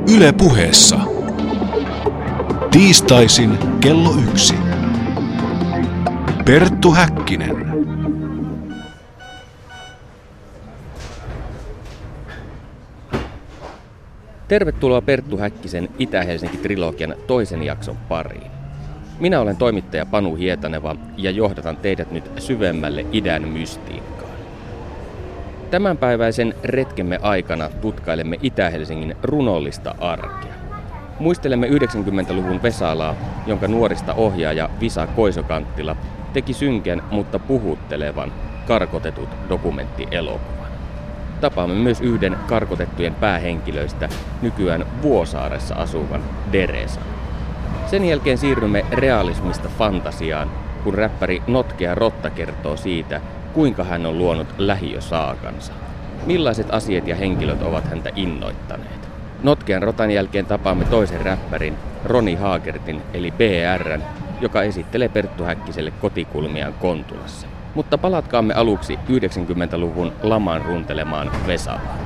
Yle Puheessa. Tiistaisin kello 1. Perttu Häkkinen. Tervetuloa Perttu Häkkisen Itä-Helsinki-trilogian toisen jakson pariin. Minä olen toimittaja Panu Hietaneva ja johdatan teidät nyt syvemmälle idän mystiikkaan. Tämänpäiväisen retkemme aikana tutkailemme Itä-Helsingin runollista arkea. Muistelemme 90-luvun Vesalaa, jonka nuorista ohjaaja Visa Koiso-Kanttila teki synkän, mutta puhuttelevan Karkotetut dokumenttielokuvan. Tapaamme myös yhden karkotettujen päähenkilöistä, nykyään Vuosaaressa asuvan Deresan. Sen jälkeen siirrymme realismista fantasiaan, kun räppäri Notkea Rotta kertoo siitä, kuinka hän on luonut lähiösaakansa. Millaiset asiat ja henkilöt ovat häntä innoittaneet. Notkean Rotan jälkeen tapaamme toisen räppärin, Roni Haagertin eli BR:n, joka esittelee Perttu Häkkiselle kotikulmiaan Kontulassa. Mutta palatkaamme aluksi 90-luvun laman runtelemaan Vesalaan.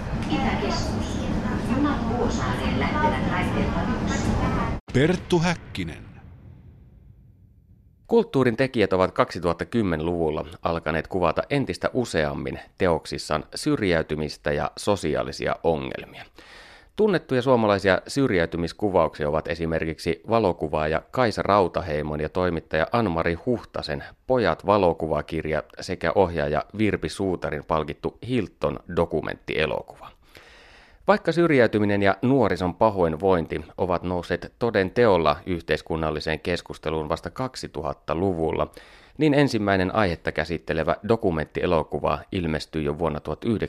Perttu Häkkinen. Kulttuurin tekijät ovat 2010-luvulla alkaneet kuvata entistä useammin teoksissaan syrjäytymistä ja sosiaalisia ongelmia. Tunnettuja suomalaisia syrjäytymiskuvauksia ovat esimerkiksi valokuvaaja Kaisa Rautaheimon ja toimittaja Ann-Mari Huhtasen Pojat valokuvakirja sekä ohjaaja Virpi Suutarin palkittu Hilton-dokumenttielokuva. Vaikka syrjäytyminen ja nuorison pahoinvointi ovat nousseet toden teolla yhteiskunnalliseen keskusteluun vasta 2000-luvulla, niin ensimmäinen aihetta käsittelevä dokumenttielokuva ilmestyi jo vuonna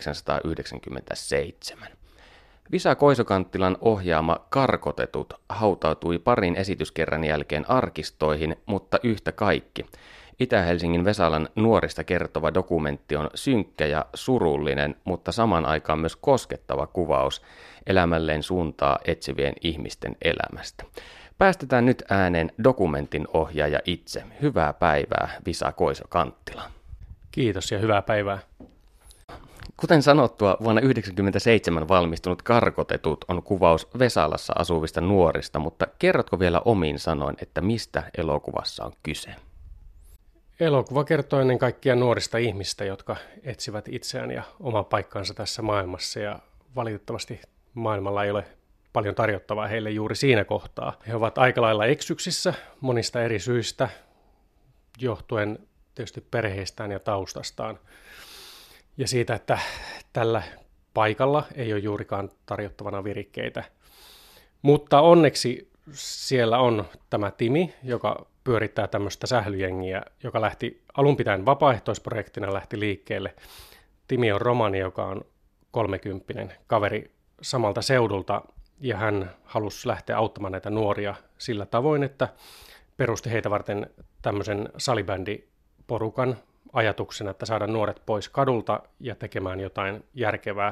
1997. Visa Koiso-Kanttilan ohjaama Karkotetut hautautui parin esityskerran jälkeen arkistoihin, mutta yhtä kaikki. Itä-Helsingin Vesalan nuorista kertova dokumentti on synkkä ja surullinen, mutta saman aikaan myös koskettava kuvaus elämälleen suuntaa etsivien ihmisten elämästä. Päästetään nyt ääneen dokumentin ohjaaja itse. Hyvää päivää, Visa Koiso-Kanttila. Kiitos ja hyvää päivää. Kuten sanottua, vuonna 1997 valmistunut Karkotetut on kuvaus Vesalassa asuvista nuorista, mutta kerrotko vielä omin sanoin, että mistä elokuvassa on kyse? Elokuva kertoo ennen kaikkea nuorista ihmistä, jotka etsivät itseään ja oman paikkaansa tässä maailmassa, ja valitettavasti maailmalla ei ole paljon tarjottavaa heille juuri siinä kohtaa. He ovat aika lailla eksyksissä monista eri syistä, johtuen tietysti perheistään ja taustastaan, ja siitä, että tällä paikalla ei ole juurikaan tarjottavana virikkeitä. Mutta onneksi siellä on tämä Timi, joka pyörittää tämmöistä sählyjengiä, joka lähti alun pitäen vapaaehtoisprojektina lähti liikkeelle. Timi on romani, joka on 30 kaveri samalta seudulta, ja hän halusi lähteä auttamaan näitä nuoria sillä tavoin, että perusti heitä varten tämmöisen salibändiporukan ajatuksena, että saada nuoret pois kadulta ja tekemään jotain järkevää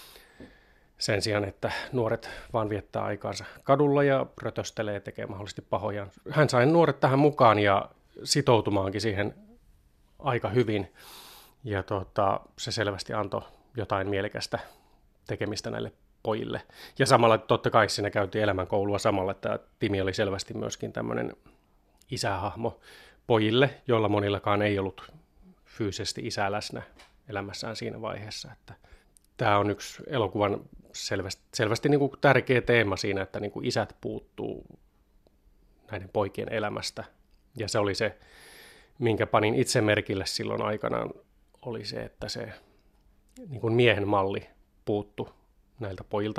sen sijaan, että nuoret vaan viettää aikaansa kadulla ja rötöstelee, tekee mahdollisesti pahoja. Hän sai nuoret tähän mukaan ja sitoutumaankin siihen aika hyvin. Ja se selvästi antoi jotain mielekästä tekemistä näille pojille. Ja samalla totta kai siinä käytiin elämänkoulua samalla, että Timi oli selvästi myöskin tämmöinen isähahmo pojille, joilla monillakaan ei ollut fyysisesti isää läsnä elämässään siinä vaiheessa. Että tämä on yksi elokuvan selvästi niin kuin tärkeä teema siinä, että niin kuin isät puuttuu näiden poikien elämästä. Ja se oli se, minkä panin itse merkille silloin aikanaan, oli se, että se niin kuin miehen malli puuttu näiltä pojilta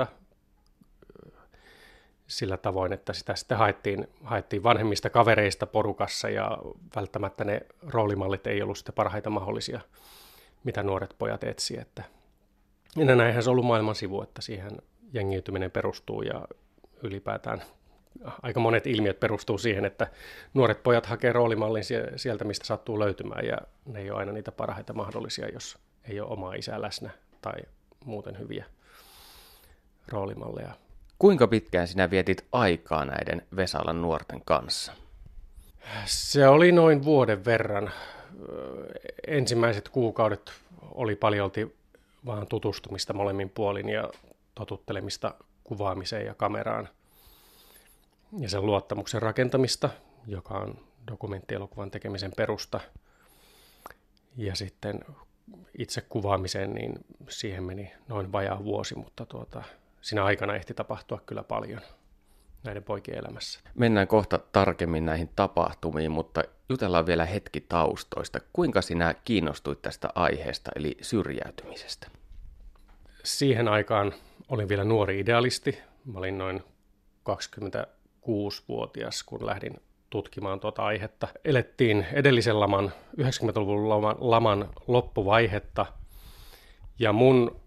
sillä tavoin, että sitä sitten haettiin vanhemmista kavereista porukassa, ja välttämättä ne roolimallit ei ollut sitten parhaita mahdollisia, mitä nuoret pojat etsivät. Ja näinhän se on ollut maailman sivu, että siihen jengiytyminen perustuu, ja ylipäätään aika monet ilmiöt perustuu siihen, että nuoret pojat hakee roolimallin sieltä, mistä sattuu löytymään, ja ne ei ole aina niitä parhaita mahdollisia, jos ei ole omaa isää läsnä tai muuten hyviä roolimalleja. Kuinka pitkään sinä vietit aikaa näiden Vesalan nuorten kanssa? Se oli noin vuoden verran. Ensimmäiset kuukaudet oli paljolti vaan tutustumista molemmin puolin ja totuttelemista kuvaamiseen ja kameraan ja sen luottamuksen rakentamista, joka on dokumenttielokuvan tekemisen perusta. Ja sitten itse kuvaamiseen, niin siihen meni noin vajaa vuosi, mutta siinä aikana ehti tapahtua kyllä paljon näiden poikien elämässä. Mennään kohta tarkemmin näihin tapahtumiin, mutta jutellaan vielä hetki taustoista. Kuinka sinä kiinnostuit tästä aiheesta, eli syrjäytymisestä? Siihen aikaan olin vielä nuori idealisti. Mä olin noin 26-vuotias, kun lähdin tutkimaan tuota aihetta. Elettiin edellisen laman, 90-luvun laman loppuvaihetta, ja mun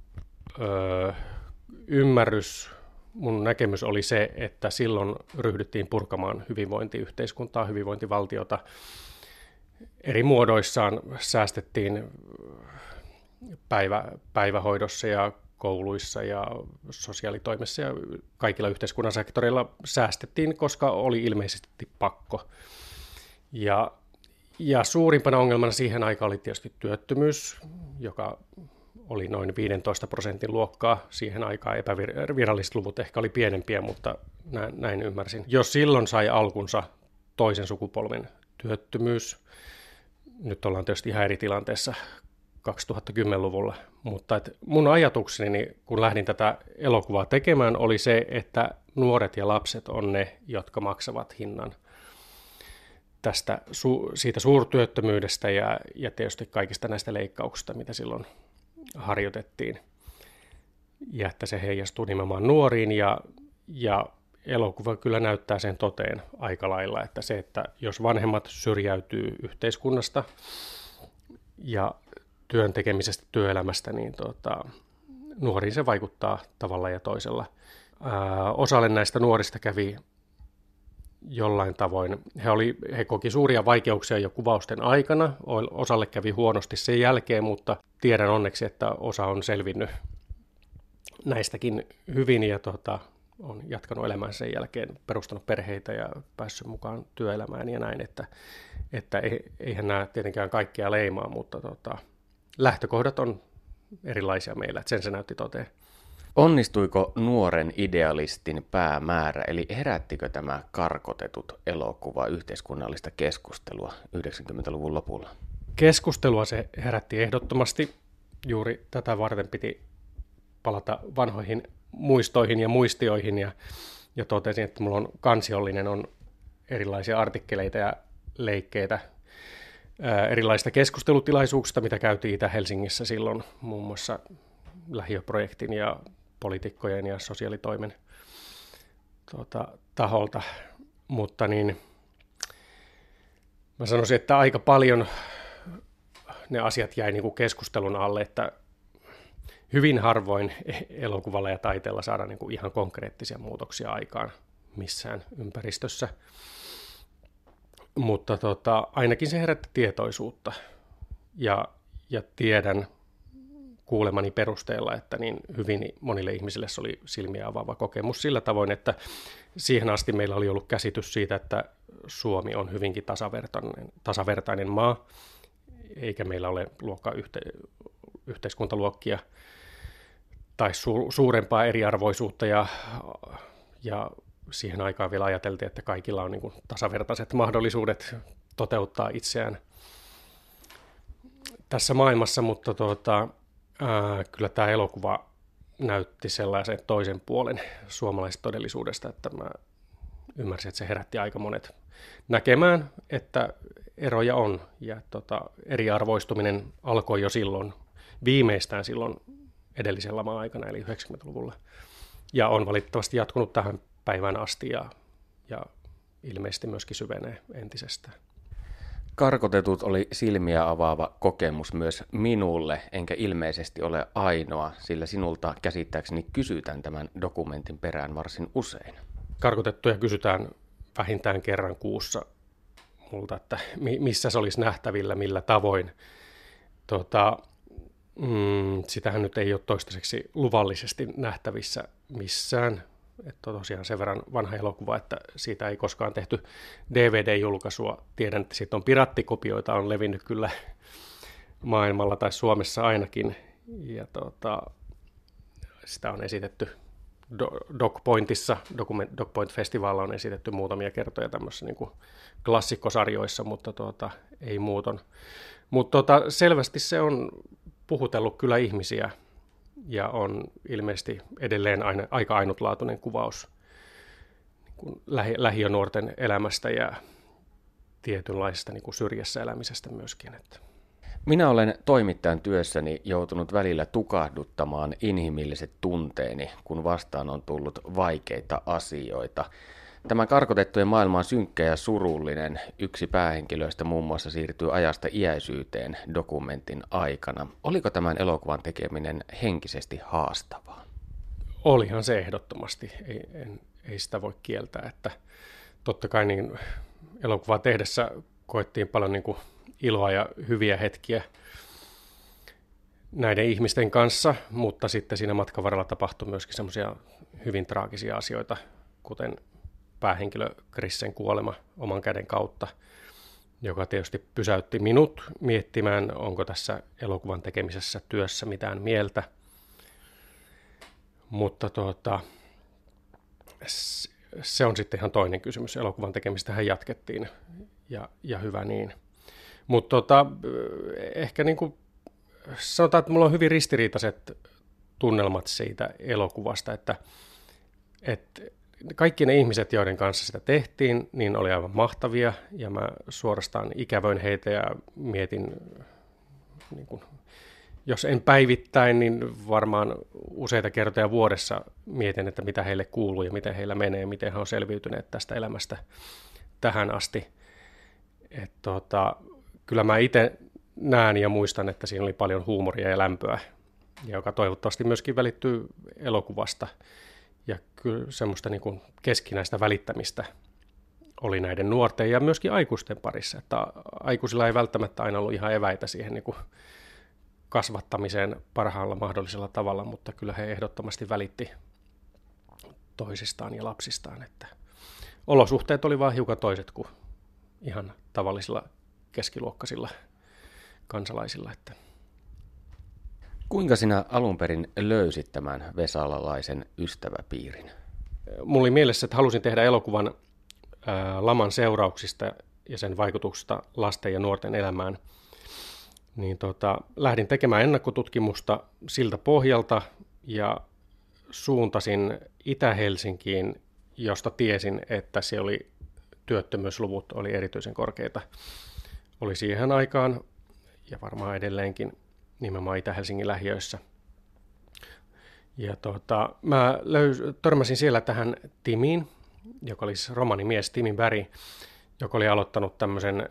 mun näkemys oli se, että silloin ryhdyttiin purkamaan hyvinvointiyhteiskuntaa, hyvinvointivaltiota. Eri muodoissaan säästettiin päivähoidossa ja kouluissa ja sosiaalitoimessa ja kaikilla yhteiskunnan sektoreilla säästettiin, koska oli ilmeisesti pakko. Ja suurimpana ongelmana siihen aikaan oli tietysti työttömyys, joka oli noin 15% luokkaa siihen aikaan. Epäviralliset luvut ehkä oli pienempiä, mutta näin ymmärsin. Jos silloin sai alkunsa toisen sukupolven työttömyys, nyt ollaan tietysti ihan eri tilanteessa 2010-luvulla, mutta mun ajatukseni, kun lähdin tätä elokuvaa tekemään, oli se, että nuoret ja lapset on ne, jotka maksavat hinnan siitä suurtyöttömyydestä ja tietysti kaikista näistä leikkauksista, mitä silloin harjoitettiin. Ja että se heijastuu nimenomaan nuoriin ja elokuva kyllä näyttää sen toteen aika lailla, että se, että jos vanhemmat syrjäytyy yhteiskunnasta ja työn tekemisestä, työelämästä, niin nuoriin se vaikuttaa tavalla ja toisella. Osalle näistä nuorista kävi jollain tavoin. He koki suuria vaikeuksia jo kuvausten aikana, osalle kävi huonosti sen jälkeen, mutta tiedän onneksi, että osa on selvinnyt näistäkin hyvin ja on jatkanut elämään sen jälkeen, perustanut perheitä ja päässyt mukaan työelämään ja näin, että eihän nämä tietenkään kaikkia leimaa, mutta lähtökohdat on erilaisia meillä, että sen se näytti toteen. Onnistuiko nuoren idealistin päämäärä, eli herättikö tämä Karkotetut elokuva yhteiskunnallista keskustelua 90-luvun lopulla? Keskustelua se herätti ehdottomasti. Juuri tätä varten piti palata vanhoihin muistoihin ja muistioihin ja totesin, että mulla on kansiollinen on erilaisia artikkeleita ja leikkeitä erilaisista keskustelutilaisuuksista, mitä käytiin Itä-Helsingissä silloin, muun muassa lähiöprojektin ja poliitikkojen ja sosiaalitoimen taholta, mutta niin mä sanoisin, että aika paljon ne asiat jäi niin kuin keskustelun alle, että hyvin harvoin elokuvalla ja taiteella saadaan niin kuin ihan konkreettisia muutoksia aikaan missään ympäristössä, mutta ainakin se herätti tietoisuutta ja tiedän kuulemani perusteella, että niin hyvin monille ihmisille se oli silmiä avaava kokemus sillä tavoin, että siihen asti meillä oli ollut käsitys siitä, että Suomi on hyvinkin tasavertainen maa, eikä meillä ole yhteiskuntaluokkia tai suurempaa eriarvoisuutta ja siihen aikaan vielä ajateltiin, että kaikilla on niin kuin tasavertaiset mahdollisuudet toteuttaa itseään tässä maailmassa, mutta kyllä tämä elokuva näytti sellaisen toisen puolen suomalaisesta todellisuudesta, että mä ymmärsin, että se herätti aika monet näkemään, että eroja on ja eriarvoistuminen alkoi jo silloin, viimeistään silloin edellisen laman aikana, eli 90-luvulla, ja on valitettavasti jatkunut tähän päivään asti ja ilmeisesti myöskin syvenee entisestään. Karkotetut oli silmiä avaava kokemus myös minulle, enkä ilmeisesti ole ainoa, sillä sinulta käsittääkseni kysytään tämän dokumentin perään varsin usein. Karkotettuja kysytään vähintään kerran kuussa multa, että missä se olisi nähtävillä, millä tavoin. Sitähän nyt ei ole toistaiseksi luvallisesti nähtävissä missään. Että tosiaan sen verran vanha elokuva, että siitä ei koskaan tehty DVD-julkaisua. Tiedän, että siitä on pirattikopioita, on levinnyt kyllä maailmalla tai Suomessa ainakin. Ja sitä on esitetty DocPointissa, DocPoint-festivaalilla on esitetty muutamia kertoja tämmöisissä niin kuin klassikkosarjoissa, mutta ei muuton. Mutta selvästi se on puhutellut kyllä ihmisiä ja on ilmeisesti edelleen aika ainutlaatuinen kuvaus niin kuin lähiönuorten elämästä ja tietynlaisesta niin kuin syrjässä elämisestä myöskin. Minä olen toimittajan työssäni joutunut välillä tukahduttamaan inhimilliset tunteeni, kun vastaan on tullut vaikeita asioita. Tämä karkotettujen maailma on synkkä ja surullinen. Yksi päähenkilöistä muun muassa siirtyy ajasta iäisyyteen dokumentin aikana. Oliko tämän elokuvan tekeminen henkisesti haastavaa? Olihan se ehdottomasti. Ei sitä voi kieltää. Että totta kai niin elokuvaa tehdessä koettiin paljon niin kuin iloa ja hyviä hetkiä näiden ihmisten kanssa, mutta sitten siinä matkan varrella tapahtui myöskin semmoisia hyvin traagisia asioita, kuten päähenkilö Chrisen kuolema oman käden kautta, joka tietysti pysäytti minut miettimään, onko tässä elokuvan tekemisessä työssä mitään mieltä. Mutta se on sitten ihan toinen kysymys. Elokuvan tekemistähän jatkettiin ja hyvä niin. Mutta ehkä niin kuin sanotaan, että mulla on hyvin ristiriitaiset tunnelmat siitä elokuvasta, että kaikki ne ihmiset, joiden kanssa sitä tehtiin, niin oli aivan mahtavia, ja mä suorastaan ikävöin heitä ja mietin, niin kuin, jos en päivittäin, niin varmaan useita kertoja vuodessa mietin, että mitä heille kuuluu ja miten heillä menee, miten he on selviytyneet tästä elämästä tähän asti. Kyllä mä itse näen ja muistan, että siinä oli paljon huumoria ja lämpöä, joka toivottavasti myöskin välittyy elokuvasta. Ja kyllä semmoista niin kuin keskinäistä välittämistä oli näiden nuorten ja myöskin aikuisten parissa. Että aikuisilla ei välttämättä aina ollut ihan eväitä siihen niin kuin kasvattamiseen parhaalla mahdollisella tavalla, mutta kyllä he ehdottomasti välitti toisistaan ja lapsistaan. Että olosuhteet oli vaan hiukan toiset kuin ihan tavallisilla keskiluokkaisilla kansalaisilla. Että. Kuinka sinä alun perin löysit tämän vesalalaisen ystäväpiirin? Mulla oli mielessä, että halusin tehdä elokuvan laman seurauksista ja sen vaikutuksesta lasten ja nuorten elämään. Niin lähdin tekemään ennakkotutkimusta siltä pohjalta ja suuntasin Itä-Helsinkiin, josta tiesin, että se oli työttömyysluvut oli erityisen korkeita. Oli siihen aikaan ja varmaan edelleenkin nimenomaan Itä-Helsingin lähiöissä. Ja mä törmäsin siellä tähän Timiin, joka oli romanimies Timi Berg, joka oli aloittanut tämmöisen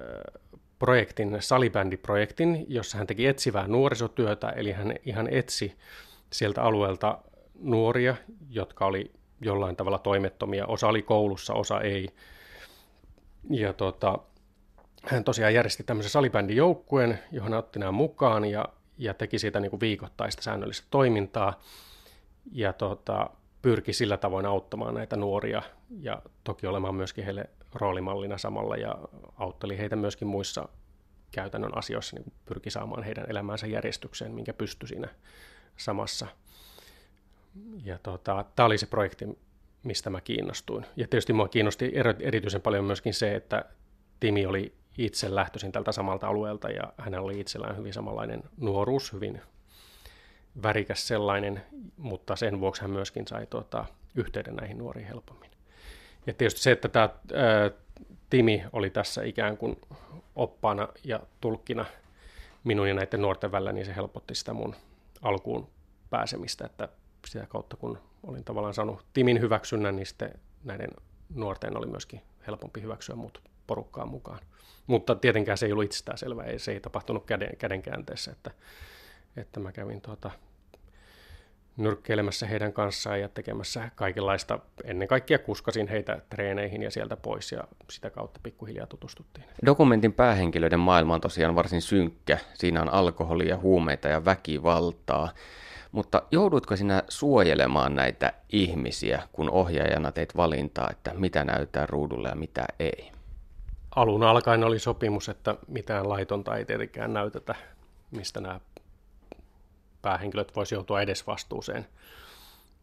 salibändiprojektin, jossa hän teki etsivää nuorisotyötä, eli hän ihan etsi sieltä alueelta nuoria, jotka oli jollain tavalla toimettomia. Osa oli koulussa, osa ei. Ja hän tosiaan järjesti tämmöisen salibändijoukkueen, johon hän otti nämä mukaan ja teki siitä niin kuin viikoittaista säännöllistä toimintaa ja pyrki sillä tavoin auttamaan näitä nuoria ja toki olemaan myöskin heille roolimallina samalla ja autteli heitä myöskin muissa käytännön asioissa, niin pyrki saamaan heidän elämäänsä järjestykseen, minkä pystyi siinä samassa. Ja tämä oli se projekti, mistä mä kiinnostuin. Ja tietysti mua kiinnosti erityisen paljon myöskin se, että Timi oli itse lähtöisin tältä samalta alueelta ja hänellä oli itsellään hyvin samanlainen nuoruus, hyvin värikäs sellainen, mutta sen vuoksi hän myöskin sai yhteyden näihin nuoriin helpommin. Ja tietysti se, että tämä Timi oli tässä ikään kuin oppaana ja tulkkina minun ja näiden nuorten välillä, niin se helpotti sitä mun alkuun pääsemistä, että sitä kautta kun olin tavallaan saanut Timin hyväksynnän, niin sitten näiden nuorten oli myöskin helpompi hyväksyä mut porukkaan mukaan. Mutta tietenkään se ei ollut itsestäänselvää, se ei tapahtunut kädenkäänteessä, että mä kävin nyrkkeilemässä heidän kanssaan ja tekemässä kaikenlaista. Ennen kaikkea kuskasin heitä treeneihin ja sieltä pois ja sitä kautta pikkuhiljaa tutustuttiin. Dokumentin päähenkilöiden maailma on tosiaan varsin synkkä. Siinä on alkoholia, huumeita ja väkivaltaa. Mutta joudutko sinä suojelemaan näitä ihmisiä, kun ohjaajana teit valintaa, että mitä näyttää ruudulle ja mitä ei? Alun alkaen oli sopimus, että mitään laitonta ei tietenkään näytetä, mistä nämä päähenkilöt voisi joutua edesvastuuseen.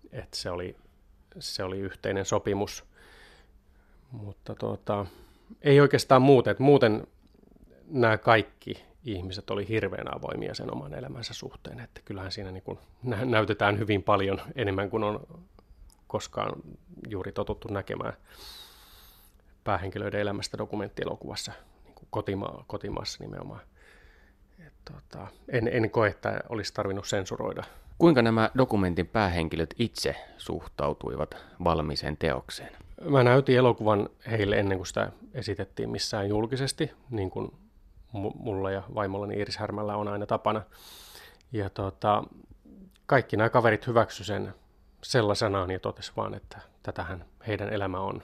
että se oli yhteinen sopimus. Mutta ei oikeastaan muuten. Muuten nämä kaikki ihmiset oli hirveän avoimia sen oman elämänsä suhteen, että kyllähän siinä niin kuin näytetään hyvin paljon enemmän kuin on koskaan juuri totuttu näkemään päähenkilöiden elämästä dokumenttielokuvassa niin kuin kotimaassa nimenomaan. En koe, että olisi tarvinnut sensuroida. Kuinka nämä dokumentin päähenkilöt itse suhtautuivat valmiiseen teokseen? Mä näytin elokuvan heille ennen kuin sitä esitettiin missään julkisesti, niin kuin mulla ja vaimollani Iiris Härmällä on aina tapana. Ja kaikki nämä kaverit hyväksy sen sellaisenaan ja totesi vaan, että tätähän heidän elämä on.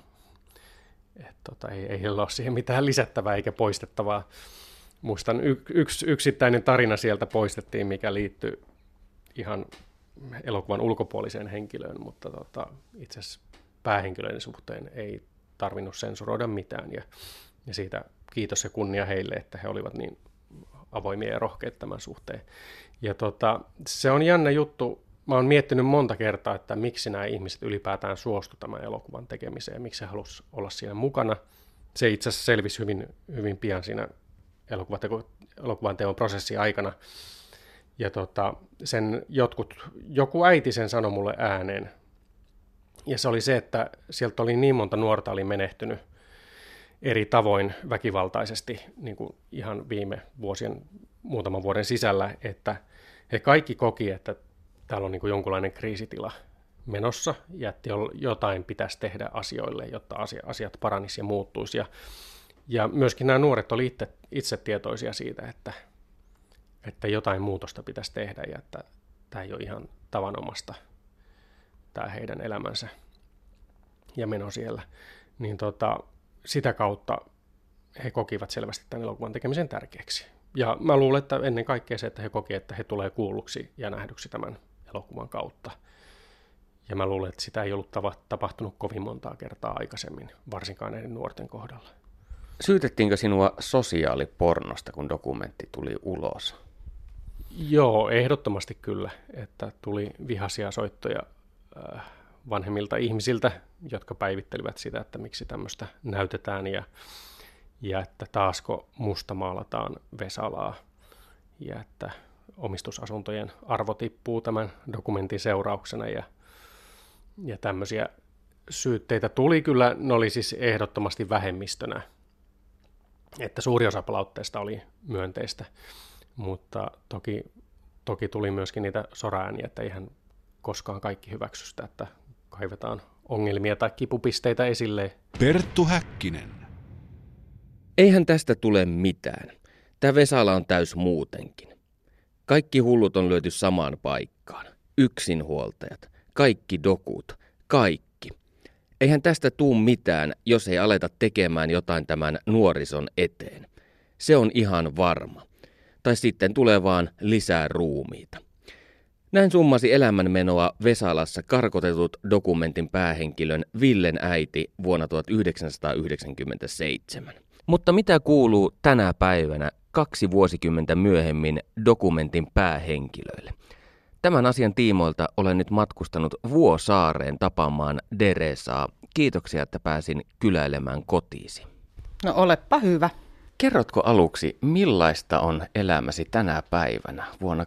Ei heillä ole siihen mitään lisättävää eikä poistettavaa. Muistan yksi yksittäinen tarina sieltä poistettiin, mikä liittyy ihan elokuvan ulkopuoliseen henkilöön, mutta itse asiassa päähenkilöiden suhteen ei tarvinnut sensuroida mitään. Ja siitä kiitos ja kunnia heille, että he olivat niin avoimia ja rohkeita tämän suhteen. Ja se on jännä juttu. Mä oon miettinyt monta kertaa, että miksi nämä ihmiset ylipäätään suostu tämän elokuvan tekemiseen, miksi he halusivat olla siinä mukana. Se itse asiassa selvisi hyvin, hyvin pian siinä elokuvan teon prosessin aikana. Ja joku äiti sen sanoi mulle ääneen. Ja se oli se, että sieltä oli niin monta nuorta oli menehtynyt eri tavoin väkivaltaisesti niin kuin ihan viime muutaman vuoden sisällä, että he kaikki koki, että täällä on niin kuin jonkunlainen kriisitila menossa ja että jotain pitäisi tehdä asioille, jotta asiat paranisi ja muuttuisi. Ja myöskin nämä nuoret oli itse tietoisia siitä, että jotain muutosta pitäisi tehdä ja että tämä ei ole ihan tavanomasta, tämä heidän elämänsä ja meno siellä. Niin sitä kautta he kokivat selvästi tämän elokuvan tekemisen tärkeäksi. Ja mä luulen, että ennen kaikkea se, että he koki, että he tulee kuulluksi ja nähdyksi tämän elokuvan kautta. Ja mä luulen, että sitä ei ollut tapahtunut kovin montaa kertaa aikaisemmin, varsinkaan näiden nuorten kohdalla. Syytettiinkö sinua sosiaalipornosta, kun dokumentti tuli ulos? Joo, ehdottomasti kyllä, että tuli vihaisia soittoja vanhemmilta ihmisiltä, jotka päivittelivät sitä, että miksi tämmöistä näytetään ja että taasko mustamaalataan Vesalaa ja että omistusasuntojen arvo tippuu tämän dokumentin seurauksena ja tämmöisiä syytteitä tuli kyllä, ne oli siis ehdottomasti vähemmistönä, että suuri osa palautteesta oli myönteistä, mutta toki tuli myöskin niitä soraääniä, että eihän koskaan kaikki hyväksy sitä, että kaivetaan ongelmia tai kipupisteitä esille. Perttu Häkkinen. Eihän tästä tule mitään. Tämä Vesala on täys muutenkin. Kaikki hullut on lyöty samaan paikkaan. Yksinhuoltajat, kaikki dokut, kaikki. Eihän tästä tuu mitään, jos ei aleta tekemään jotain tämän nuorison eteen. Se on ihan varma. Tai sitten tulee vaan lisää ruumiita. Näin summasi elämänmenoa Vesalassa karkotetut dokumentin päähenkilön Villen äiti vuonna 1997. Mutta mitä kuuluu tänä päivänä 2 vuosikymmentä myöhemmin dokumentin päähenkilöille? Tämän asian tiimoilta olen nyt matkustanut Vuosaareen tapaamaan Deresaa. Kiitoksia, että pääsin kyläilemään kotiisi. No olepa hyvä. Kerrotko aluksi, millaista on elämäsi tänä päivänä vuonna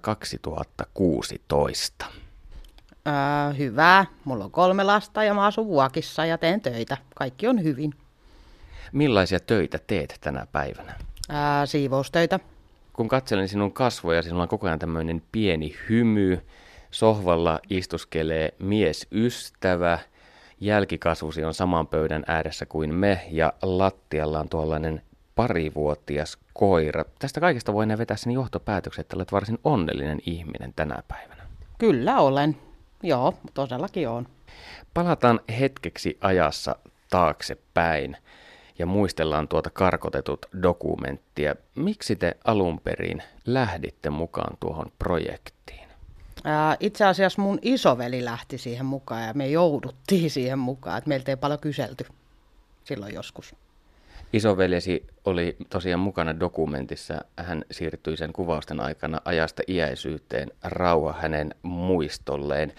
2016? Hyvä. Mulla on 3 lasta ja mä asun Vuokissa ja teen töitä. Kaikki on hyvin. Millaisia töitä teet tänä päivänä? Siivoustöitä. Kun katselen sinun kasvoja, sinulla on koko ajan tämmöinen pieni hymy. Sohvalla istuskelee miesystävä. Jälkikasvusi on saman pöydän ääressä kuin me ja lattialla on tuollainen 2-vuotias koira. Tästä kaikesta voi vetää sen johtopäätöksen, että olet varsin onnellinen ihminen tänä päivänä. Kyllä olen. Joo, todellakin on. Palataan hetkeksi ajassa taaksepäin ja muistellaan tuota karkotetut dokumenttia. Miksi te alun perin lähditte mukaan tuohon projektiin? Itse asiassa mun isoveli lähti siihen mukaan ja me jouduttiin siihen mukaan. Että meiltä ei paljon kyselty silloin joskus. Isoveljesi oli tosiaan mukana dokumentissa. Hän siirtyi sen kuvausten aikana ajasta iäisyyteen, rauha hänen muistolleen.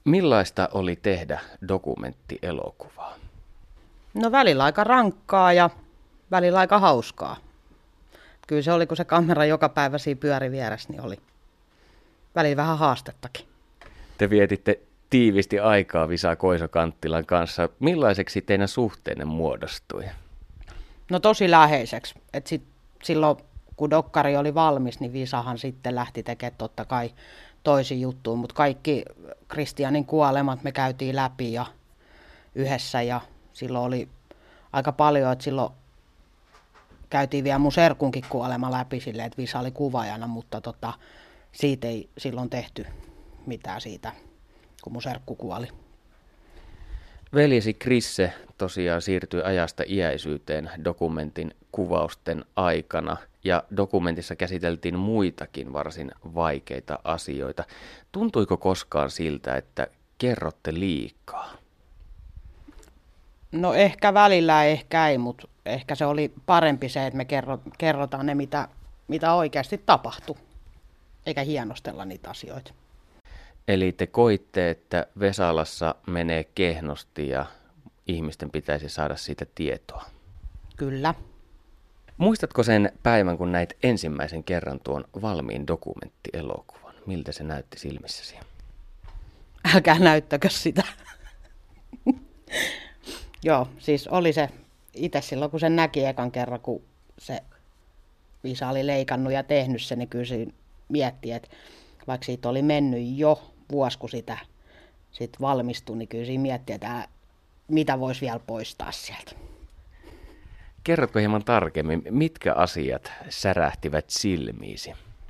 Millaista oli tehdä dokumenttielokuvaa? No välillä aika rankkaa ja välillä aika hauskaa. Kyllä se oli, kun se kamera joka päivä siinä pyöri vieressä, niin oli välillä vähän haastettakin. Te vietitte tiivisti aikaa Visa Koiso-Kanttilan kanssa. Millaiseksi teidän suhteenne muodostui? No tosi läheiseksi. Silloin kun dokkari oli valmis, niin Visahan sitten lähti tekemään totta kai toisin juttuun. Mutta kaikki Kristianin kuolemat me käytiin läpi ja yhdessä. Ja silloin oli aika paljon, että silloin käytiin vielä mun serkunkin kuolema läpi silleen, että Visa oli kuvaajana, mutta siitä ei silloin tehty mitään siitä, kun mun serkku kuoli. Veljesi Krisse tosiaan siirtyi ajasta iäisyyteen dokumentin kuvausten aikana ja dokumentissa käsiteltiin muitakin varsin vaikeita asioita. Tuntuiko koskaan siltä, että kerrotte liikaa? No ehkä välillä, ehkä ei, mutta ehkä se oli parempi se, että me kerrotaan ne, mitä oikeasti tapahtui, eikä hienostella niitä asioita. Eli te koitte, että Vesalassa menee kehnosti ja ihmisten pitäisi saada siitä tietoa. Kyllä. Muistatko sen päivän, kun näit ensimmäisen kerran tuon valmiin dokumenttielokuvan? Miltä se näytti silmissäsi? Älkää näyttäkö sitä. Joo, siis oli se itse silloin, kun sen näki ekan kerran, kun se Visa oli leikannut ja tehnyt sen, niin kyllä se mietti, että vaikka siitä oli mennyt jo vuosi, kun sitä valmistui, niin kyllä siinä mietti, että mitä voisi vielä poistaa sieltä. Kerrotko hieman tarkemmin, mitkä asiat särähtivät silmiisi?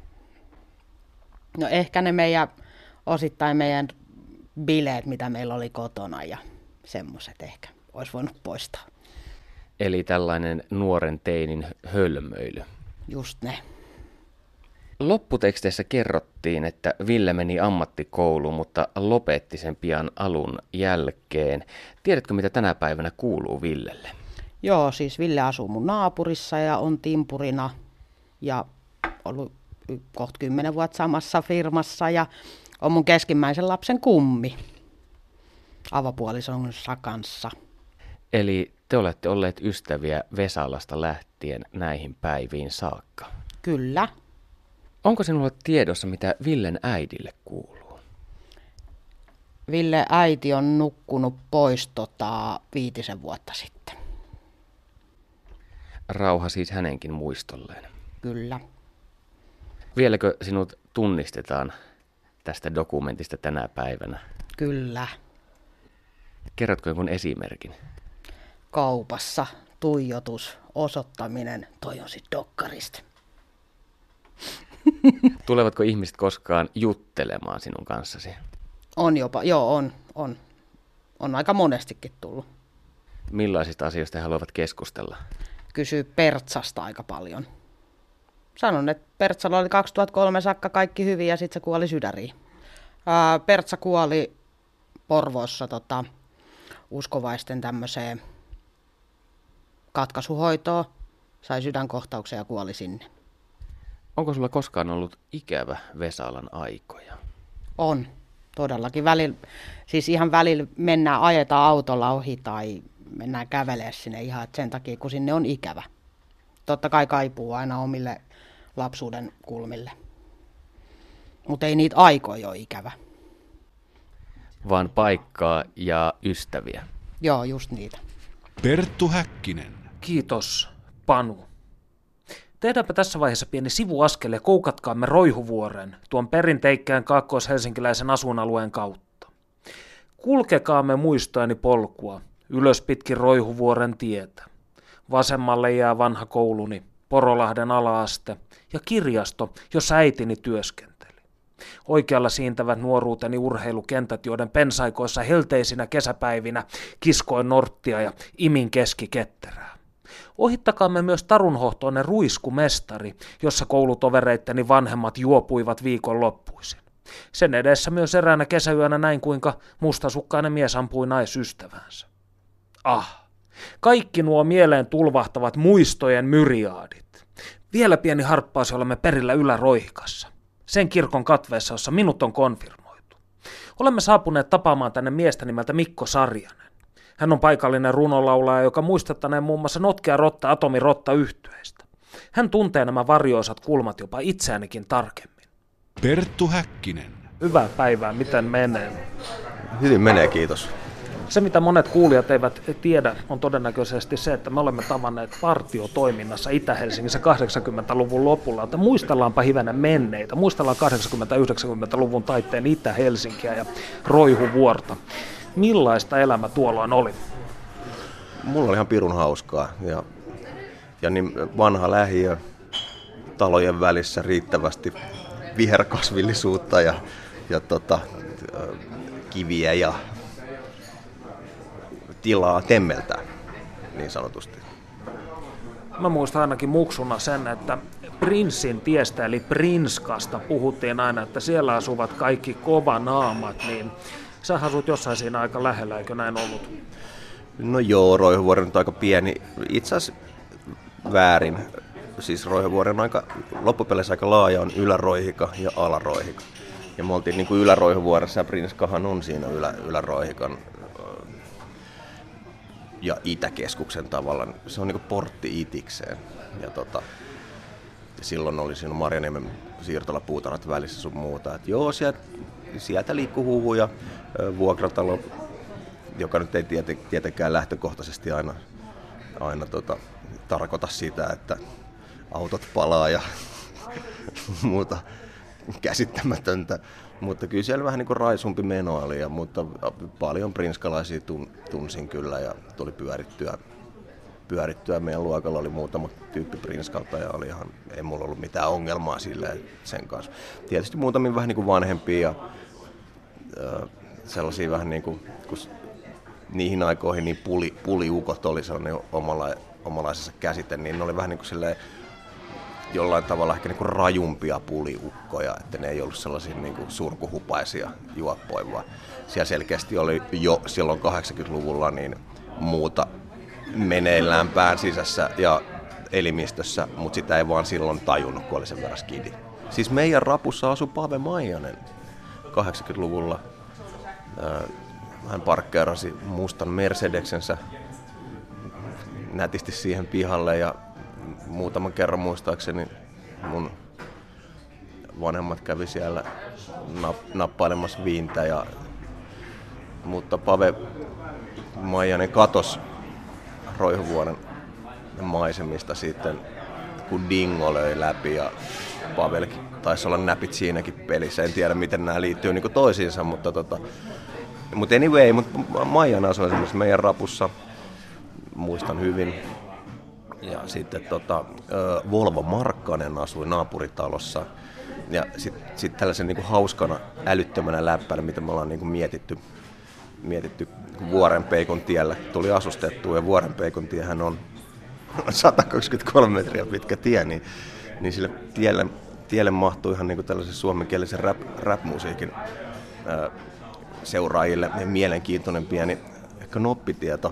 No ehkä ne osittain meidän bileet, mitä meillä oli kotona ja semmoiset ehkä olisi voinut poistaa. Eli tällainen nuoren teinin hölmöily. Just ne. Lopputeksteissä kerrottiin, että Ville meni ammattikouluun, mutta lopetti sen pian alun jälkeen. Tiedätkö, mitä tänä päivänä kuuluu Villelle? Joo, siis Ville asuu mun naapurissa ja on timpurina ja ollut kohta 10 vuotta samassa firmassa ja on mun keskimmäisen lapsen kummi avopuolisonsa kanssa. Eli te olette olleet ystäviä Vesalasta lähtien näihin päiviin saakka. Kyllä. Onko sinulla tiedossa, mitä Villen äidille kuuluu? Ville äiti on nukkunut pois 5 vuotta sitten. Rauha siis hänenkin muistolleen. Kyllä. Vieläkö sinut tunnistetaan tästä dokumentista tänä päivänä? Kyllä. Kerrotko jonkun esimerkin? Kaupassa, tuijotus, osoittaminen, toi on sit dokkarista. Tulevatko ihmiset koskaan juttelemaan sinun kanssasi? On jopa, joo on. On aika monestikin tullut. Millaisista asioista he haluavat keskustella? Kysyy Pertsasta aika paljon. Sanon, että Pertsalla oli 2003 saakka kaikki hyvin ja sitten se kuoli sydäriin. Pertsa kuoli Porvoossa uskovaisten tämmöiseen katkaisuhoitoon. Sai sydänkohtauksen ja kuoli sinne. Onko sulla koskaan ollut ikävä Vesalan aikoja? On, todellakin. Siis ihan välillä ajetaan autolla ohi tai mennään kävelemään sinne ihan että sen takia, kun sinne on ikävä. Totta kai kaipuu aina omille lapsuuden kulmille. Mutta ei niitä aikoja ole ikävä. Vaan paikkaa ja ystäviä. Joo, just niitä. Perttu Häkkinen. Kiitos, Panu. Tehdäänpä tässä vaiheessa pieni sivuaskel ja koukatkaamme Roihuvuoren, tuon perinteikkään kaakkois-helsinkiläisen asuinalueen kautta. Kulkekaamme muistojeni polkua, ylös pitkin Roihuvuoren tietä. Vasemmalle jää vanha kouluni, Porolahden ala-aste ja kirjasto, jossa äitini työskenteli. Oikealla siintävät nuoruuteni urheilukentät, joiden pensaikoissa helteisinä kesäpäivinä kiskoin norttia ja imin keskiketterää. Ohittakaamme myös tarunhohtoinen ruiskumestari, jossa koulutovereitteni vanhemmat juopuivat viikonloppuisin. Sen edessä myös eräänä kesäyönä näin, kuinka mustasukkainen mies ampui naisystävänsä. Kaikki nuo mieleen tulvahtavat muistojen myriaadit. Vielä pieni harppaus, olemme perillä Ylä-Roihikassa. Sen kirkon katveessa, jossa minut on konfirmoitu. Olemme saapuneet tapaamaan tänne miestä nimeltä Mikko Sarjanen. Hän on paikallinen runolaulaja, joka muistattaneen muun muassa Notkea Rotta Atomi Rotta -yhtyeestä. Hän tuntee nämä varjoisat kulmat jopa itseäänikin tarkemmin. Perttu Häkkinen. Hyvää päivää, miten menee? Hyvin menee, kiitos. Se, mitä monet kuulijat eivät tiedä, on todennäköisesti se, että me olemme tavanneet partiotoiminnassa Itä-Helsingissä 80-luvun lopulla. Että muistellaanpa hivenen menneitä. Muistellaan 80-90-luvun taitteen Itä-Helsinkiä ja Roihuvuorta. Millaista elämä tuolloin oli? Mulla oli ihan pirun hauskaa ja niin vanha lähiö, talojen välissä riittävästi viherkasvillisuutta ja kiviä ja tilaa temmeltää, niin sanotusti. Mä muistan ainakin muksuna sen, että Prinssin tiestä eli Prinskasta puhuttiin aina, että siellä asuvat kaikki kovanaamat, niin sä asut jossain siinä aika lähellä, eikö näin ollut? No joo, Roihuvuori on aika pieni. Itse asiassa väärin. Siis Roihuvuori on loppupeleissä aika laaja, on Yläroihika ja Alaroihika. Ja me oltiin niin kuin Yläroihuvuoressa ja Prinskahan on siinä Yläroihikan ja Itäkeskuksen tavalla. Se on niin kuin portti itikseen. Ja silloin oli siinä Marjaniemen siirtolapuutarhat välissä sun muuta. Et joo, sieltä liikkuu huhuja. Vuokratalo, joka nyt ei tietenkään lähtökohtaisesti aina tarkoita sitä, että autot palaa ja muuta käsittämätöntä. Mutta kyllä siellä vähän niin kuin raisumpi meno oli, mutta paljon prinskalaisia tunsin kyllä ja tuli pyörittyä. Meidän luokalla oli muutama tyyppi prinskalta ja ei mulla ollut mitään ongelmaa sen kanssa. Tietysti muutamia vähän niin kuin vanhempia ja sellaisia vähän niin kuin, kun niihin aikoihin niin puliukot oli sellainen omalaisensa käsite, niin ne oli vähän niin kuin silleen, jollain tavalla ehkä niin kuin rajumpia puliukkoja, että ne ei ollut sellaisia niin kuin surkuhupaisia juoppoja, vaan siellä selkeästi oli jo silloin 80-luvulla niin muuta meneillään pään sisässä ja elimistössä, mutta sitä ei vaan silloin tajunnut, kun oli sen verran skidi. Siis meidän rapussa asui Pave Maijanen 80-luvulla. Hän parkkeerasi mustan Mercedeksensä nätisti siihen pihalle ja muutaman kerran muistaakseni mun vanhemmat kävi siellä nappailemassa viintä. Mutta Pave Maijanen katosi Roihuvuoren maisemista sitten, kun Dingo löi läpi ja Pavelkin taisi olla näpit siinäkin pelissä. En tiedä, miten nämä liittyy niin kuin toisiinsa, mutta anyway, Maijanen asui esimerkiksi meidän rapussa, muistan hyvin. Ja sitten Volvo Markkanen asui naapuritalossa. Ja sitten tällaisen niin kuin hauskana, älyttömänä läppänä, mitä me ollaan niin kuin mietitty Vuorenpeikon tiellä. Tuli asustettua ja Vuorenpeikon tiehän on 123 metriä pitkä tie, niin sille tielle mahtui ihan niin kuin tällaisen suomenkielisen rap-musiikin seuraajille mielenkiintoinen pieni ehkä noppitieto.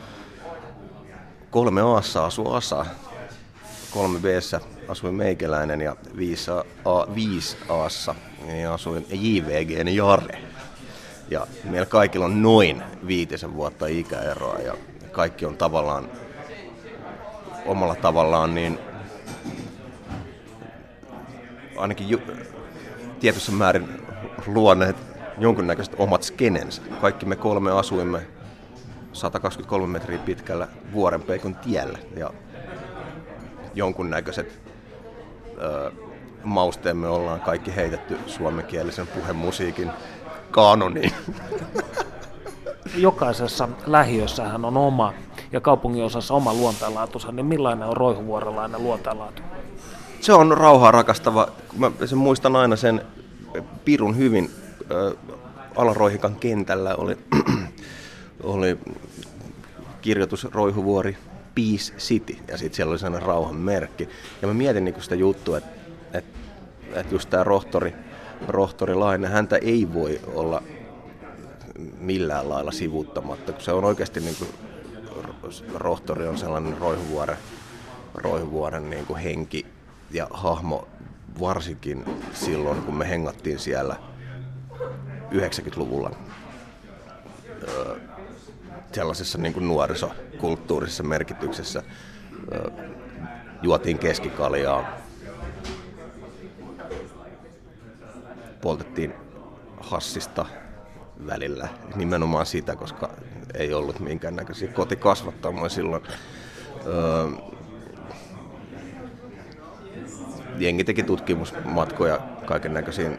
3A:ssa asui Asa, 3B:ssä asui meikäläinen ja 5A:ssa niin asui JVG:n Jare. Ja meillä kaikilla on noin 5 vuotta ikäeroa ja kaikki on tavallaan omalla tavallaan niin ainakin tietyssä määrin luoneet jonkunnäköiset omat skenensä. Kaikki me 3 asuimme 123 metriä pitkällä Vuorenpeikon tiellä ja jonkunnäköiset mausteemme ollaan kaikki heitetty suomenkielisen puhemusiikin kanoniin. Jokaisessa lähiössähän on oma ja kaupungin osassa oma luonteenlaatunsa, niin millainen on roihuvuorelainen luonteenlaatu? Se on rauhaa rakastava. Mä sen muistan aina sen pirun hyvin. Alaroihikan kentällä oli kirjoitus Roihuvuori Peace City ja sitten siellä oli sellainen rauhan merkki. Ja mä mietin niinku sitä juttua, että just tää rohtorilainen, häntä ei voi olla millään lailla sivuuttamatta, kun se on oikeasti niinku, rohtori on sellainen Roihuvuoren niinku henki ja hahmo, varsinkin silloin kun me hengattiin siellä 90-luvulla sellaisessa niin kuin nuorisokulttuurisessa merkityksessä. Juotiin keskikaljaa, poltettiin hassista välillä, nimenomaan sitä, koska ei ollut minkäännäköisiä kotikasvattamoja silloin. Jengi teki tutkimusmatkoja kaikennäköisiin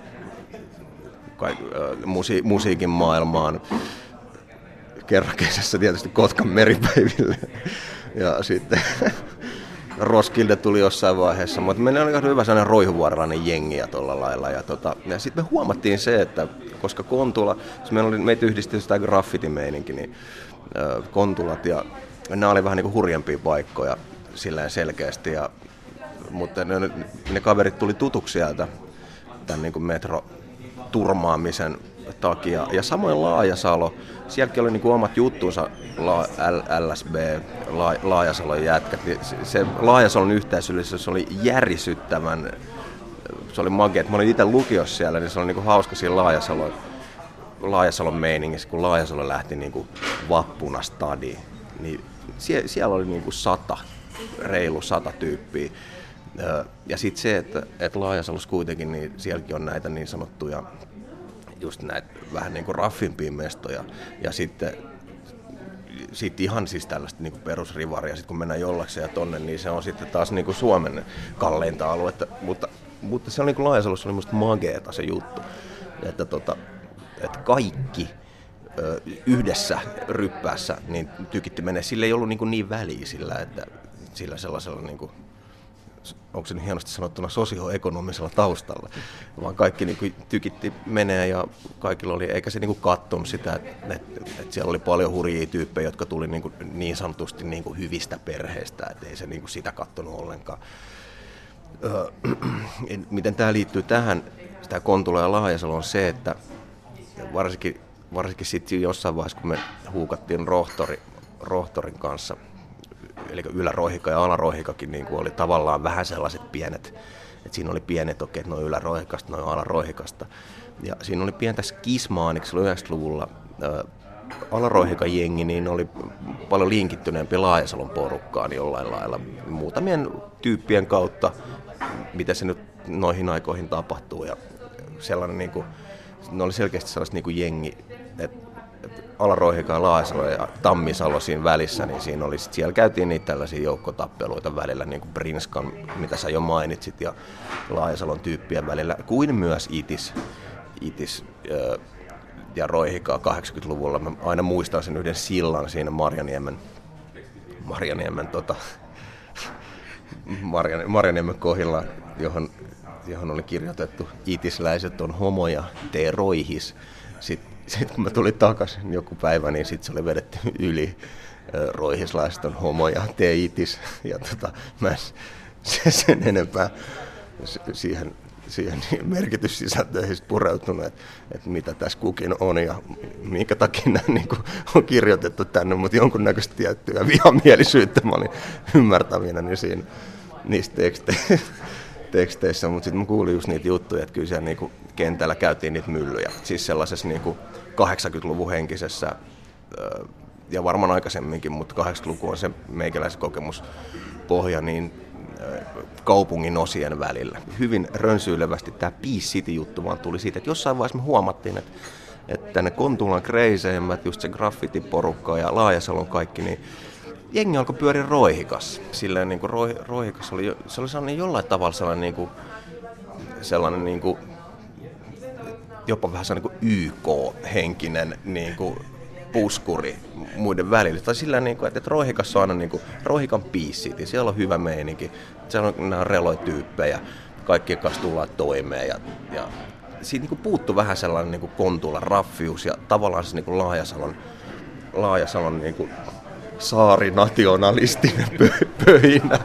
musiikin maailmaan. Kerran kesässä tietysti Kotkan meripäiville. Ja sitten Roskilde tuli jossain vaiheessa, mutta meillä oli hyvä sellainen roihuvuorelainen jengi ja tuolla lailla. Ja sitten me huomattiin se, että koska Kontula, meitä yhdistyi sitä graffitimeininki, niin Kontulat ja nämä oli vähän niin kuin hurjempia paikkoja silleen selkeästi. Mutta ne kaverit tuli tutuksi sieltä tämän niin kuin metroturmaamisen takia. Ja samoin Laajasalo, sielläkin oli niin kuin omat juttunsa, LSB, Laajasalon jätkät. Se Laajasalon yhteisöllisyys oli järisyttävän, se oli magia. Mä olin itse lukiossa siellä, niin se oli niin kuin hauska siinä Laajasalon meiningissä, kun Laajasalo lähti niin kuin vappuna stadiin. Niin siellä oli niin kuin reilu 100 tyyppiä. Ja sitten se, että Laajasalossa kuitenkin, niin sielläkin on näitä niin sanottuja, just näitä vähän niin kuin raffimpia mestoja. Ja sitten ihan siis tällaista niin kuin perusrivaria. Sitten kun mennään jollakseen ja tonne, niin se on sitten taas niin kuin Suomen kalleinta aluetta. Mutta se on niin kuin Laajasalossa oli musta mageeta se juttu. Että kaikki yhdessä ryppäässä niin tykitti menee. Sillä ei ollut niin väliä sillä sellaisella, niin kuin, onko se nyt hienosti sanottuna, sosioekonomisella taustalla, vaan kaikki niin kuin tykitti menee ja kaikilla oli, eikä se niin kuin kattonut sitä, että siellä oli paljon hurjia tyyppejä, jotka tuli niin sanotusti niin kuin hyvistä perheistä, että ei se niin kuin sitä kattonut ollenkaan. Miten tämä liittyy tähän, tämä Kontula ja Laajasalo on se, että varsinkin sitten jossain vaiheessa, kun me huukattiin Rohtorin kanssa, eli Yläroihika ja Alaroihikakin niin oli tavallaan vähän sellaiset pienet, että siinä oli pienet että noin Yläroihikasta, noin Alaroihikasta. Ja siinä oli pientä skismaa, ainakin silloin 90-luvulla Alaroihikan jengi niin oli paljon linkittyneempi Laajasalon porukkaan jollain lailla muutamien tyyppien kautta, mitä se nyt noihin aikoihin tapahtuu. Ja sellainen, niin kuin, ne oli selkeästi sellaista niin kuin jengi, että Alaroihika ja Laajasalo ja Tammisalo siinä välissä, niin siellä käytiin niitä tällaisia joukkotappeluita välillä, niin kuin Brinskan, mitä sä jo mainitsit, ja Laajasalon tyyppien välillä, kuin myös Itis ja Roihikaa 80-luvulla. Mä aina muistan sen yhden sillan siinä Marjaniemen kohdilla, johon oli kirjoitettu itisläiset on homoja, tee roihis. Sitten kun mä tulin takaisin joku päivä, niin sitten se oli vedetty yli roihislaiset on homoja, tee itis. Ja mä en sen enempää siihen merkityssisältöihin pureutunut, että mitä tässä kukin on ja minkä takia nämä niin on kirjoitettu tänne, mutta jonkunnäköistä tiettyä vihamielisyyttä mä olin ymmärtävinä niin niissä teksteissä, mutta sitten mä kuulin just niitä juttuja, että kyllä siellä niin kentällä käytiin niitä myllyjä, siis sellaisessa niin 80-luvun henkisessä, ja varmaan aikaisemminkin, mutta 80-luku on se meikäläisen kokemuspohja, niin kaupungin osien välillä. Hyvin rönsyilevästi tämä Peace City-juttu vaan tuli siitä, että jossain vaiheessa me huomattiin, että ne Kontulan kreiseimmät, just se graffitiporukka ja Laajasalon kaikki, niin jengi alkoi pyöriä Roihikassa. Silleen niin kuin Roihikassa se oli sellainen jollain tavalla sellainen niin kuin jopa vähän sellainen niin YK-henkinen niin kuin puskuri muiden välillä. Tai sillä niin kuin, että Roihikassa on aina niin kuin Roihikan Peace City, siellä on hyvä meininki, siellä on nämä reloi-tyyppejä, kaikkien kanssa tullaan toimeen ja siitä niin kuin puuttui vähän sellainen niin kuin Kontulan raffius ja tavallaan se niin kuin Laajasalon niin kuin saarinationalistinen pöhinä.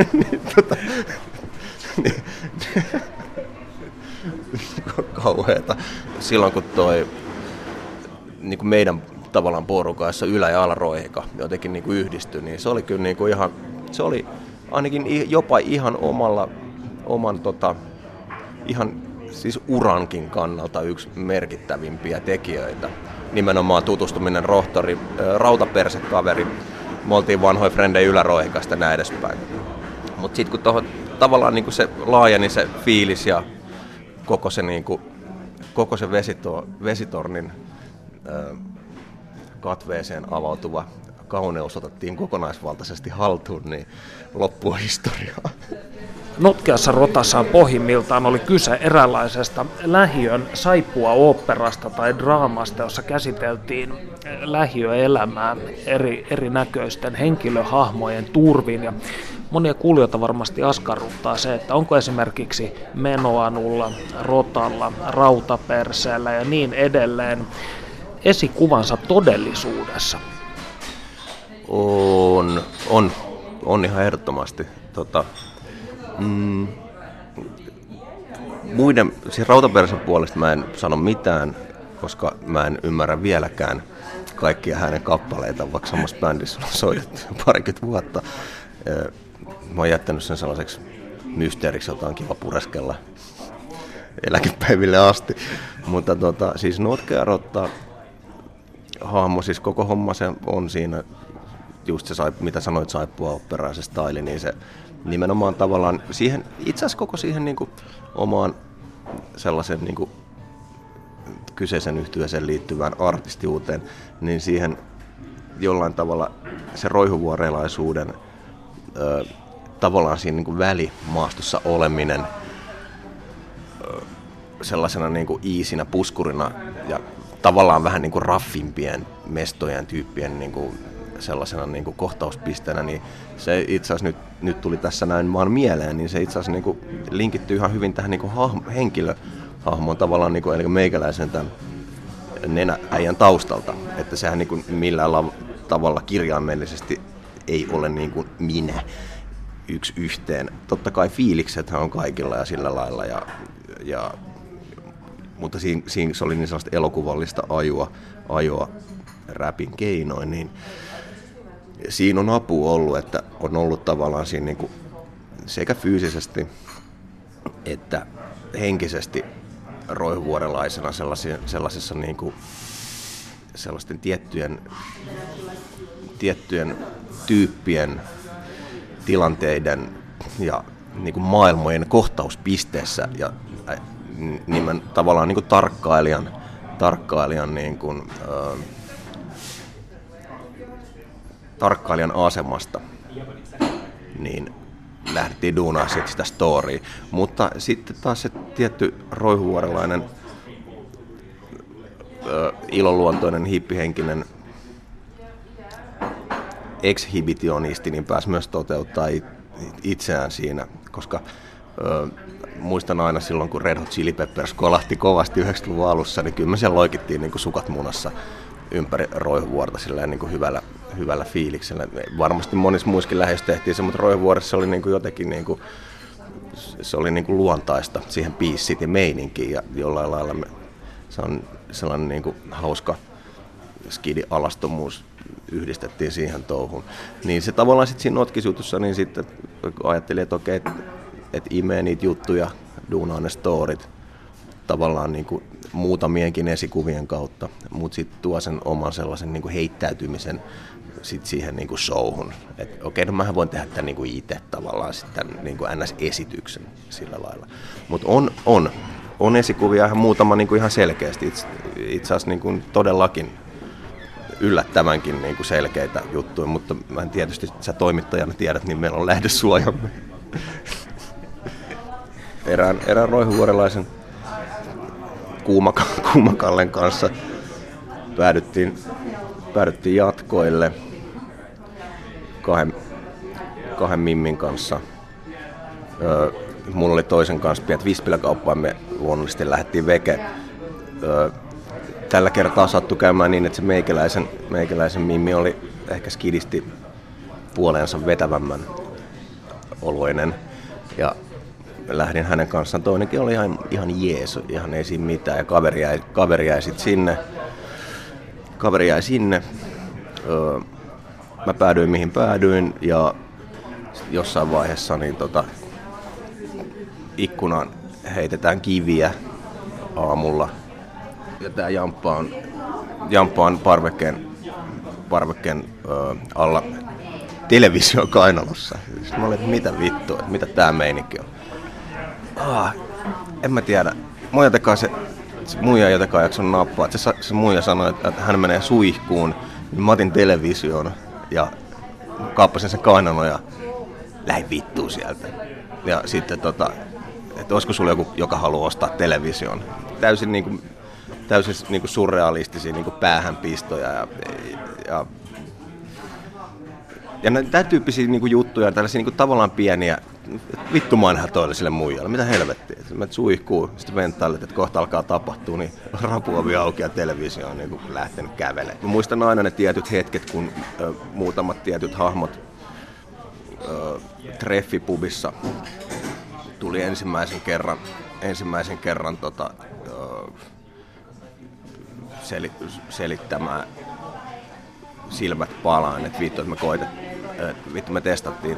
Kauheeta. Silloin kun niin kuin meidän tavallaan porukassa Ylä- ja Alaroihika jotenkin niin kuin yhdistyi, niin se oli kyllä niin kuin se oli ainakin jopa ihan ihan siis urankin kannalta yksi merkittävimpiä tekijöitä. Nimenomaan tutustuminen rohtori, rautapersekaveri. Me oltiin vanhoja frendejä Yläroikasta ja näin edespäin. Mutta sitten kun tuohon tavallaan niinku se laajeni se fiilis ja koko se vesitornin katveeseen avautuva kauneus otettiin kokonaisvaltaisesti haltuun, niin loppua historiaa. Notkeassa rotassaan pohjimmiltaan oli kyse eräänlaisesta lähiön saippua-oopperasta tai draamasta, jossa käsiteltiin lähiöelämää erinäköisten henkilöhahmojen turvin. Ja monia kuulijoita varmasti askarruttaa se, että onko esimerkiksi Menoanulla, Rotalla, Rautaperseellä ja niin edelleen esikuvansa todellisuudessa. On ihan ehdottomasti. Siis Rautapersen puolesta mä en sano mitään, koska mä en ymmärrä vieläkään kaikkia hänen kappaleita, vaikka samassa bändissä on soitettu jo parikymmentä vuotta. Mä oon jättänyt sen sellaiseksi mysteeriksi, jota on kiva pureskella eläkepäiville asti. Mutta siis Notkea Rotta hahmo, siis koko homma se on siinä, just se mitä sanoit saippua-oopperaa, se style, niin se nimenomaan tavallaan siihen, itse asiassa koko siihen niin kuin omaan sellaisen niin kuin kyseisen yhtyeeseen liittyvään artistiuteen, niin siihen jollain tavalla se roihuvuorelaisuuden tavallaan siinä niin kuin välimaastossa oleminen sellaisena niin kuin iisinä puskurina ja tavallaan vähän niin kuin raffimpien mestojen tyyppien niin kuin sellaisena niin kuin kohtauspisteenä, niin se itse asiassa nyt tuli tässä näin vaan mieleen, niin se itse asiassa niin kuin linkittyy ihan hyvin tähän niin kuin henkilöhahmoon tavallaan, niin kuin, eli meikäläisen tämän nenääijän taustalta, että sehän niin kuin millään tavalla kirjaimellisesti ei ole niin kuin minä yksi yhteen. Totta kai fiiliksethän on kaikilla ja sillä lailla, mutta siinä se oli niin sellaista elokuvallista ajoa räpin keinoin, niin siinä on apu ollut, että on ollut tavallaan siinä niin kuin sekä fyysisesti että henkisesti roihuvuorelaisena sellaisessa niin kuin sellaisten tiettyjen tyyppien, tilanteiden ja niin kuin maailmojen kohtauspisteessä ja tavallaan niin kuin tarkkailijan niin kuin, tarkkailijan asemasta, niin lähdettiin duunaa sitä storya. Mutta sitten taas se tietty roihuvuorelainen, iloluontoinen, hippihenkinen exhibitionisti niin pääsi myös toteuttaa itseään siinä, koska muistan aina silloin, kun Red Hot Chili Peppers kolahti kovasti 90-luvun alussa, niin kyllä me siellä loikittiin niin kuin sukat munassa ympäri roihuvuorta silleen niin kuin hyvällä fiiliksellä. Varmasti monissa muissakin lähiöissä tehtiin se, mutta roihuvuoressa se oli niin kuin jotenkin niin kuin, se oli niin kuin luontaista siihen Peace City-meininkiin ja jollain lailla se on sellainen niin kuin hauska skidi-alastomuus yhdistettiin siihen touhuun. Niin se tavallaan sitten siinä Notkis-jutussa niin sitten ajattelin, että okei, että imee niitä juttuja, duunaa ne storit tavallaan niin kuin muutamienkin esikuvien kautta, mutta sitten tuo sen oman sellaisen niin kuin heittäytymisen sit siihen niin kuin showhun. Että okei, no mähän voin tehdä tämän niin kuin itse tavallaan sitten niin kuin NS-esityksen sillä lailla. Mutta on esikuvia ihan muutama niin kuin ihan selkeästi, itse asiassa niin kuin todellakin yllättävänkin niin kuin selkeitä juttuja, mutta mä en tietysti, sä toimittajana tiedät, niin meillä on lähdesuojamme. Erään roihuvuorelaisen Kuumakallen kanssa päädyttiin jatkoille kahden mimmin kanssa. Mulla oli toisen kanssa pienet vispilökauppaa, me luonnollisesti lähdettiin veke. Tällä kertaa sattui käymään niin, että se meikäläisen mimmi oli ehkä skidisti puoleensa vetävämmän oloinen. Ja lähdin hänen kanssaan. Toinenkin oli ihan jees, ihan ei siinä mitään. Ja kaveri jäi sitten sinne. Kaveri jäi sinne. Mä päädyin mihin päädyin ja jossain vaiheessa niin ikkunaan heitetään kiviä aamulla. Ja tää jamppa on parvekkeen alla television kainalossa. Sitten mä olin, että mitä vittua, että mitä tää meininki on. En mä tiedä. Se muija jotenkaan jakson nappaa. Se muija sanoi, että hän menee suihkuun. Mä otin television ja kaappasin sen kainalon ja lähdin vittuun sieltä. Ja sitten että olisiko sulla joku, joka haluaa ostaa television. Täysin niinku surrealistisia niinku päähänpistoja ja tämän tyyppisiä niinku juttuja, tällaisia niinku tavallaan pieniä, vittu mä oon ihan todelliselle muijalle, mitä helvettiä. Mä suihkuu, sitten ventailet, että kohta alkaa tapahtua, niin rapuovi auki ja televisio on niinku lähtenyt kävelemään. Mä muistan aina ne tietyt hetket, kun muutamat tietyt hahmot Treffipubissa tuli ensimmäisen kerran selittämään silmät palaan, että vittu me testattiin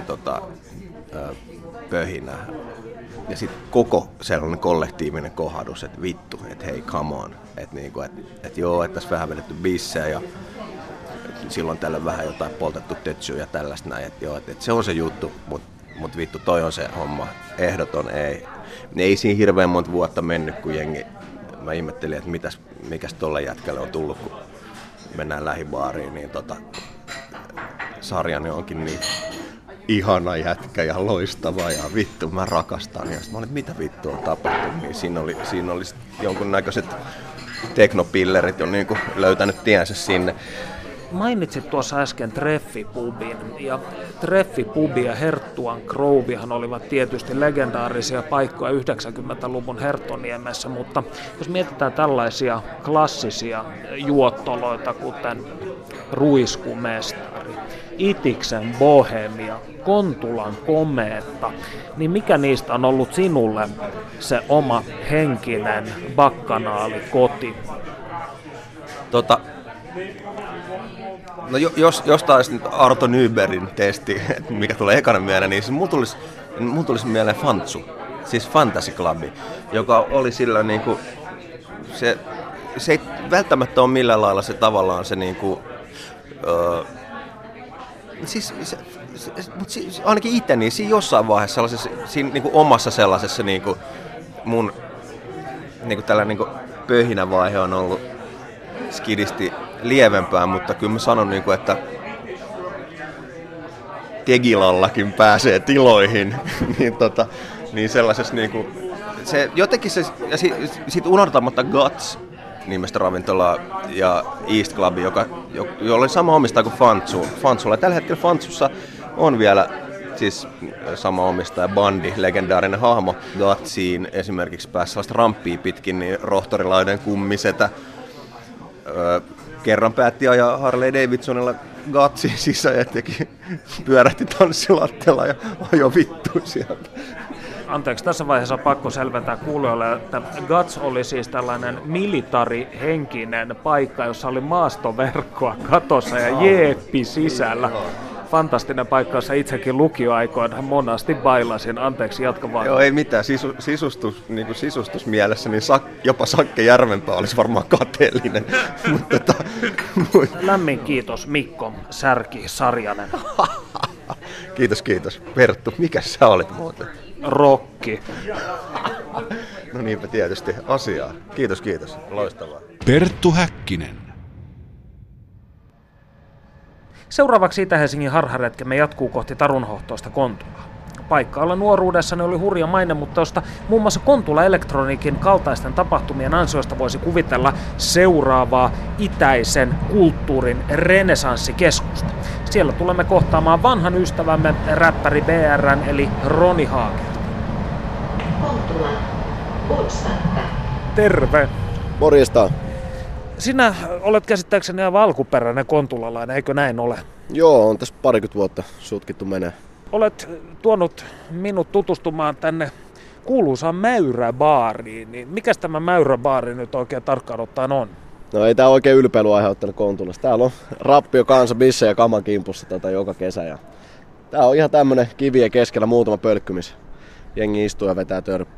pöhinää. Ja sitten koko sellainen kollektiivinen kohdus, että vittu, että hei, come on. Että joo, että tässä vähän vedetty bissejä ja silloin tällöin vähän jotain poltettu tetsyä ja tällaista näin. Että joo, että se on se juttu, mutta vittu, toi on se homma. Ehdoton ei. Ei siinä hirveän monta vuotta mennyt, kun jengi, mä ihmettelin, että mikäs tolle jätkälle on tullut, kun mennään lähibaariin, niin Sarjani onkin niin ihana jätkä ja loistava ja vittu mä rakastan. Ja sit mä olin, mitä vittu on tapahtunut, niin siinä oli jonkunnäköiset teknopillerit jo niinku löytänyt tiensä sinne. Mainitsit tuossa äsken Treffipubin, ja Treffipubi ja Herttuan Grovehan olivat tietysti legendaarisia paikkoja 90-luvun Herttoniemessä, mutta jos mietitään tällaisia klassisia juottoloita, kuten Ruiskumestari, Itiksen Bohemia, Kontulan Komeetta, niin mikä niistä on ollut sinulle se oma henkinen bakkanaalikoti? No jos taas nyt Arto Nybergin testi, mikä tulee ekana mieleen, niin mun tulisi mieleen Fantsu, siis Fantasy Club, joka oli sillä niinku, se ei välttämättä ole millään lailla se tavallaan se niinku, mutta ainakin itse niin siinä jossain vaiheessa siinä niinku omassa sellaisessa niinku mun niinku tällainen niinku pöhinävaihe on ollut skidisti lievempää, mutta kyllä mä sanon, että Tegilallakin pääsee tiloihin, niin sellaisessa se jotenkin se, ja sit unohtamatta Guts nimestä ravintolaa ja East Club, jolla oli sama omistaja kuin Fantsulla. Tällä hetkellä Fantsussa on vielä siis sama omistaja, Bandi, legendaarinen hahmo. Gutsiin esimerkiksi pääsi sellaista ramppia pitkin, niin rohtorilainen kummisetä. Kerran päätti ajaa Harley Davidsonilla Gutsin sisään ja pyörähti tanssilatteella ja ajoi vittu sieltä. Anteeksi, tässä vaiheessa on pakko selventää kuulijoille, että Guts oli siis tällainen militarihenkinen paikka, jossa oli maastoverkkoa katossa ja jeeppi sisällä. Fantastinen paikka, jossa itsekin lukioaikoina monasti bailasin. Anteeksi, jatka vaan. Joo, ei mitään. Sisustusmielessä niin jopa Sakke Järvenpää olisi varmaan kateellinen. Lämmin kiitos Mikko Särki-Sarjanen. Kiitos. Perttu, mikä sä olit muuten? Rokki. No niinpä tietysti asiaa. Kiitos. Loistavaa. Perttu Häkkinen. Seuraavaksi Itä-Helsingin harharetkemme jatkuu kohti Tarunhohtoista Kontulaa. Paikkaalla nuoruudessani oli hurja maine, mutta josta muun muassa Kontula Elektroniikin kaltaisten tapahtumien ansioista voisi kuvitella seuraavaa itäisen kulttuurin renesanssikeskusta. Siellä tulemme kohtaamaan vanhan ystävämme räppäri BR:n eli Roni Haagertin. Kontula, Utsakka. Terve! Morjesta. Sinä olet käsittääkseni aivan alkuperäinen kontulalainen, eikö näin ole? Joo, on tässä 20 vuotta sutkittu menee. Olet tuonut minut tutustumaan tänne kuuluisaan Mäyräbaariin, niin mikäs tämä Mäyräbaari nyt oikein tarkkaan ottaen on? No ei tää oikein ylpeilyä aiheuttanut Kontulassa. Täällä on rappio, kansa, bisse ja kaman kimpussa joka kesä. Ja tää on ihan tämmönen kivien keskellä muutama pölkkymis. Jengi istuu ja vetää törppöä.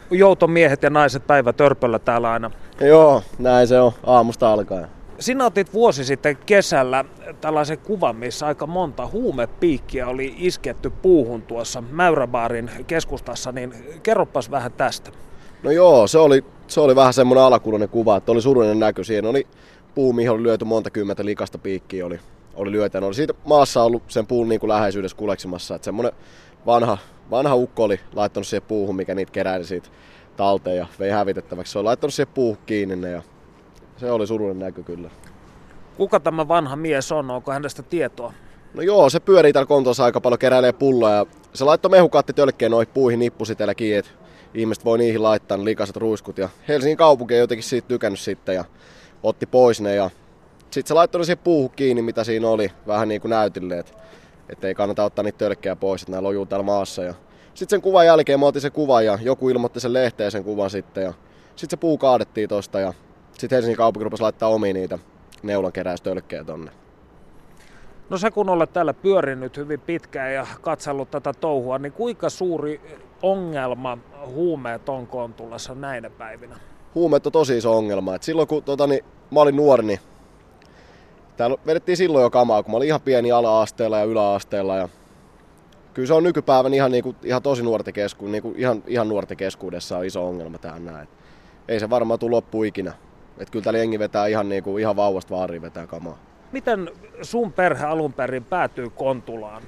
joutomiehet ja naiset päivätörpöllä täällä aina. Joo, näin se on aamusta alkaen. Sinä otit vuosi sitten kesällä tällaisen kuvan, missä aika monta huumepiikkiä oli isketty puuhun tuossa Mäyräbaarin keskustassa, niin kerropas vähän tästä. No joo, se oli vähän semmoinen alakuloinen kuva, että oli surullinen näky. Siinä oli puu, mihin oli lyöty monta kymmentä likasta piikkiä oli lyöty. Oli siitä maassa ollut sen puun niin kuin läheisyydessä kuleksimassa, että semmoinen vanha ukko oli laittanut siihen puuhun, mikä niitä keräili siitä talteen ja vei hävitettäväksi. Se oli laittanut siihen puuhun kiinni ne ja se oli surullinen näky kyllä. Kuka tämä vanha mies on? Onko hänestä tietoa? No joo, se pyörii täällä Kontolassa aika paljon, keräilee pulloa ja se laittoi mehukattitölkkeen noihin puihin nippusitellä kiinni, että ihmiset voi niihin laittaa ne likaiset ruiskut. Ja Helsingin kaupunki ei jotenkin siitä tykännyt sitten ja otti pois ne ja sitten se laittoi ne siihen puuhun kiinni, mitä siinä oli, vähän niin kuin näytille, että ei kannata ottaa niitä tölkkejä pois, että nämä lojuu täällä maassa. Ja sitten sen kuvan jälkeen mä otin sen kuvan ja joku ilmoitti sen lehteen sen kuvan sitten ja sitten se puu kaadettiin tosta ja sitten Helsingin kaupunki rupesi laittaa omiin niitä neulankeräystölkkejä tonne. No sä kun olet täällä pyörinyt hyvin pitkään ja katsellut tätä touhua, niin kuinka suuri ongelma huumeet on Kontulassa näinä päivinä? Huumeet on tosi iso ongelma. Et silloin kun mä olin nuori, niin täällä vedettiin silloin jo kamaa, kun mä olin ihan pieni ala-asteella ja yläasteella. Ja kyllä se on nykypäivän ihan tosi nuorten ihan nuorten keskuudessa on iso ongelma tähän näin. Ei se varmaan tule loppuun ikinä. Et kyllä täällä jengi vetää ihan vauvasta vaariin vetää kamaa. Miten sun perhe alun perin päätyy Kontulaan?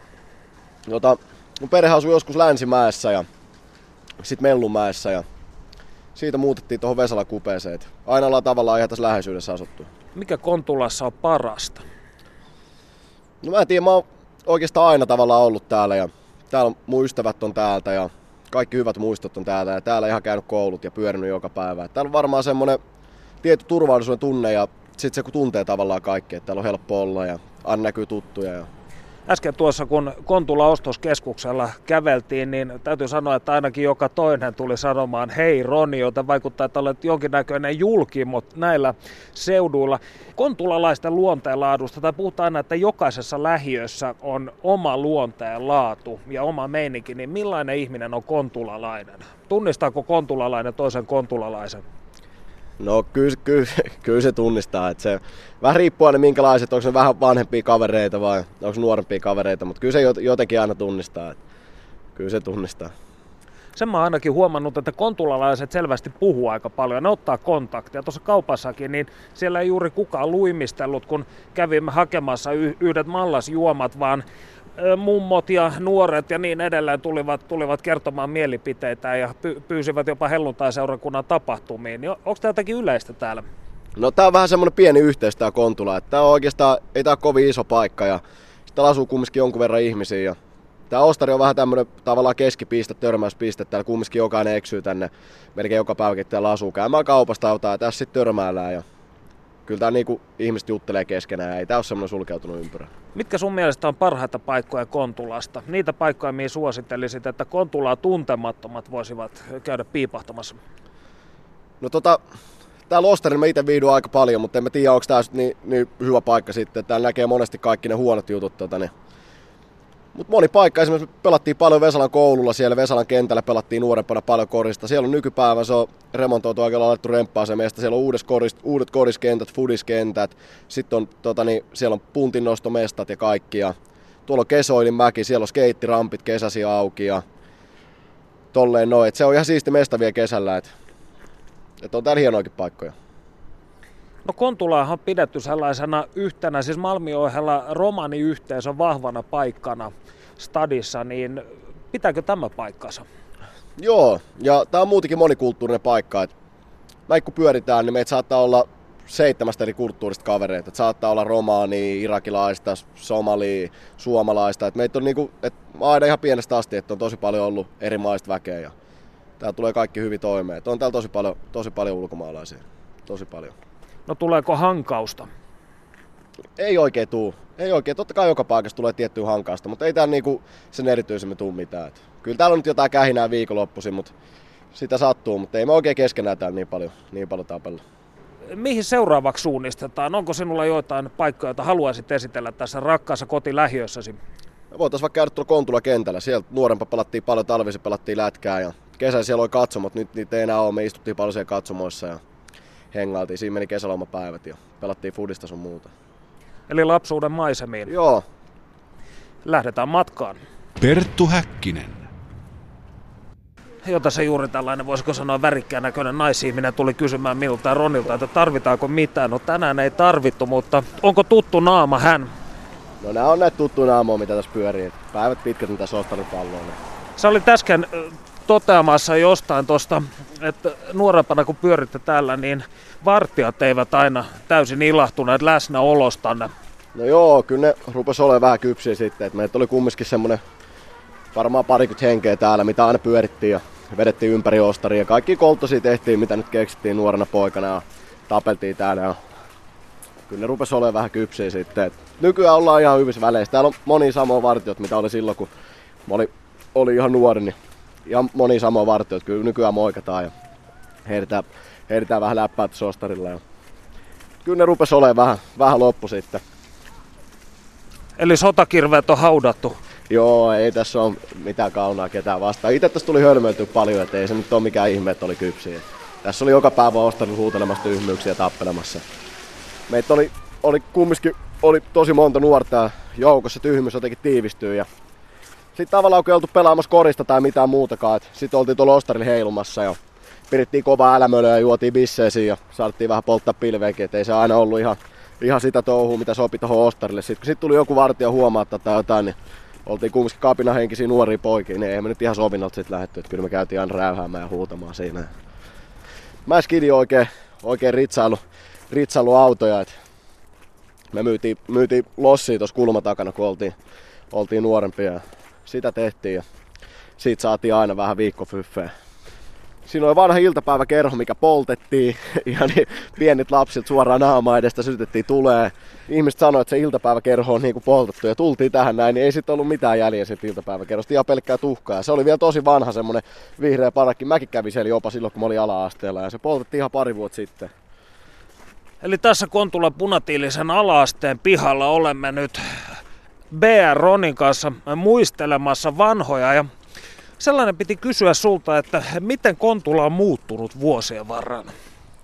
Mun perhe asui joskus Länsimäessä ja sitten Mellunmäessä ja siitä muutettiin tuohon Vesalan kupeeseen. Aina ollaan tavallaan ihan tässä läheisyydessä asuttu. Mikä Kontulassa on parasta? No mä en tiedä, mä oon oikeastaan aina tavallaan ollut täällä ja täällä mun ystävät on täältä ja kaikki hyvät muistot on täältä ja täällä ihan käynyt koulut ja pyörinyt joka päivä. Täällä on varmaan semmonen tietty turvallisuuden tunne ja sitten se kun tuntee tavallaan kaikki, että täällä on helppo olla ja aina näkyy tuttuja. Äsken tuossa kun Kontula ostoskeskuksella käveltiin, niin täytyy sanoa, että ainakin joka toinen tuli sanomaan hei Roni, joten vaikuttaa, että olet jonkinnäköinen julkimot näillä seuduilla. Kontulalaisten luonteenlaadusta, tai puhutaan aina, että jokaisessa lähiössä on oma luonteenlaatu ja oma meininki, niin millainen ihminen on kontulalainen? Tunnistaako kontulalainen toisen kontulalaisen? No kyllä se tunnistaa, että se vähän riippuu aina minkälaiset, onko ne vähän vanhempia kavereita vai onko nuorempia kavereita, mutta kyllä se jotenkin aina tunnistaa, että kyllä se tunnistaa. Sen mä oon ainakin huomannut, että kontulalaiset selvästi puhuu aika paljon, ne ottaa kontaktia. Tuossa kaupassakin, niin siellä ei juuri kukaan luimistellut, kun kävimme hakemassa yhdet mallasjuomat, vaan mummot ja nuoret ja niin edelleen tulivat kertomaan mielipiteitä ja pyysivät jopa helluntaiseurakunnan tapahtumiin. Onko tämä jotakin yleistä täällä? No tää on vähän semmoinen pieni yhteys tää Kontula. Että tää on oikeastaan, ei tää ole kovin iso paikka ja täällä asuu kumminkin jonkun verran ihmisiä. Ja tää Ostari on vähän tämmönen tavallaan keskipiste, törmäyspiste. Täällä kumminkin jokainen eksyy tänne melkein joka päiväkin täällä asuu käymään kaupasta ja tässä sitten törmäillään. Ja kyllä tää niinku ihmiset juttelee keskenään ja ei tää ole semmoinen sulkeutunut ympyrä. Mitkä sun mielestä on parhaita paikkoja Kontulasta? Niitä paikkoja, mihin suosittelisit, että Kontulaa tuntemattomat voisivat käydä piipahtamassa? No täällä Ostarilla mä itse viihdyn aika paljon, mutta en mä tiedä, onko tää niin hyvä paikka sitten. Täällä näkee monesti kaikki ne huonot jutut. Mutta moni paikka, esimerkiksi pelattiin paljon Vesalan koululla, siellä Vesalan kentällä pelattiin nuorempana paljon korista. Siellä on nykypäivän, se on remontoitu oikein laitettu remppaa-asemesta. Siellä on uudet koriskentät, fudiskentät, sitten on, siellä on puntinnostomestat ja kaikki. Ja tuolla on Kesoilinmäki, siellä on skeittirampit kesäsi auki ja tolleen noin. Et se on ihan siisti mesta vielä kesällä, että on täällä hienoakin paikkoja. No Kontulaahan on pidetty sellaisena yhtenä, siis Malmin ohella romaniyhteisön vahvana paikkana stadissa, niin pitääkö tämä paikkansa? Joo, ja tämä on muutenkin monikulttuurinen paikka. Näin kun pyöritään, niin meitä saattaa olla 7 eri kulttuurista kavereita. Et saattaa olla romaania, irakilaista, somalia, suomalaista. Et meitä on aina ihan pienestä asti, että on tosi paljon ollut eri maista väkeä. Ja täällä tulee kaikki hyvin toimeen. Et on täällä tosi paljon ulkomaalaisia. Tosi paljon. No tuleeko hankausta? Ei oikein tuu. Totta kai joka paikassa tulee tiettyä hankausta, mutta ei täällä sen erityisemmin tuu mitään. Kyllä täällä on nyt jotain kähinää viikonloppuisin, mutta sitä sattuu, mutta ei me oikein keskenään täällä niin paljon tapella. Mihin seuraavaksi suunnistetaan? Onko sinulla joitain paikkoja, joita haluaisit esitellä tässä rakkaassa kotilähiössäsi? Me voitaisiin vaikka käydä tuolla Kontula-kentällä. Siellä nuorempa pelattiin paljon talvisin, pelattiin lätkää ja kesällä siellä oli katsomot, nyt niitä ei enää ole. Me istuttiin paljon siellä katsomoissa ja hengailtiin. Siinä meni kesälomapäivät ja pelattiin fudista sun muuta. Eli lapsuuden maisemiin. Joo. Lähdetään matkaan. Perttu Häkkinen. Jota se juuri tällainen, voisiko sanoa värikkään näköinen naisihminen tuli kysymään minulta ja Ronilta, että tarvitaanko mitään. No tänään ei tarvittu, mutta onko tuttu naama hän? No nää on näitä tuttuja naamoja, mitä tässä pyörii. Päivät pitkät, mitä Ostarin palloon. Sä olit äsken toteamassa jostain tosta, että nuorempana kun pyöritte täällä, niin vartijat eivät aina täysin ilahtuneet läsnäolostanne. No joo, kyllä ne rupesi olemaan vähän kypsiä sitten. Et meitä oli kumminkin semmonen varmaan 20 henkeä täällä, mitä aina pyörittiin ja vedettiin ympäri Ostaria. Ja kaikki kolttosia tehtiin, mitä nyt keksittiin nuorena poikana ja tapeltiin täällä. Ja kyllä ne rupesi olemaan vähän kypsiä sitten. Et nykyään ollaan ihan hyvissä väleissä. Täällä on monia samoja vartijoita, mitä oli silloin, kun oli ihan nuori. Niin ihan monia samoja vartijoita. Kyllä nykyään moikataan ja heitetään vähän läppää tuossa Ostarilla. Ja kyllä ne rupesi olemaan vähän loppu sitten. Eli sotakirveet on haudattu. Joo, ei tässä ole mitään kaunaa ketään vastaan. Itse tässä tuli hölmöiltyä paljon, ettei se nyt ole mikään ihme, että oli kypsiä. Tässä oli joka päivä Ostarilla huutelemassa tyhmyyksiä ja tappelemassa. Meitä kumminkin oli tosi monta nuorta joukossa, tyhmyys jotenkin tiivistyy. Ja sitten tavallaan kun ei oltu pelaamassa korista tai mitään muutakaan, sitten oltiin tuolla Ostarilla heilumassa ja pidettiin kovaa älämölöä ja juotiin bisseisiin ja saatiin vähän polttaa pilveäkin, ettei se aina ollut ihan sitä touhua, mitä sopi tuohon Ostarille. Sitten tuli joku vartija huomaattaa tai jotain, niin oltiin kumminkin kapinahenkisiä nuoria poikia, niin ei me nyt ihan sovinnolta sitten lähdetty, että kyllä me käytiin aina räyhäämään ja huutamaan siinä. Mä ja Skidi oikein ritsailu autoja, että me myytiin lossia tuossa kulma takana, kun oltiin nuorempia ja sitä tehtiin ja siitä saatiin aina vähän viikkofyffeä. Siinä oli vanha iltapäiväkerho, mikä poltettiin ja niin pienit lapsilta suoraan naamaa edestä sytytettiin tulee. Ihmiset sanoivat, että se iltapäiväkerho on niin kuin poltettu ja tultiin tähän näin, niin ei sitten ollut mitään jäljellä siitä iltapäiväkerhosta, ihan pelkkää tuhkaa. Ja se oli vielä tosi vanha semmonen vihreä parakki. Mäkin kävin siellä jopa silloin, kun mä olin ala-asteella ja se poltettiin ihan pari vuotta sitten. Eli tässä Kontulan punatiilisen ala-asteen pihalla olemme nyt BR Ronin kanssa muistelemassa vanhoja ja sellainen piti kysyä sulta, että miten Kontula on muuttunut vuosien varrella?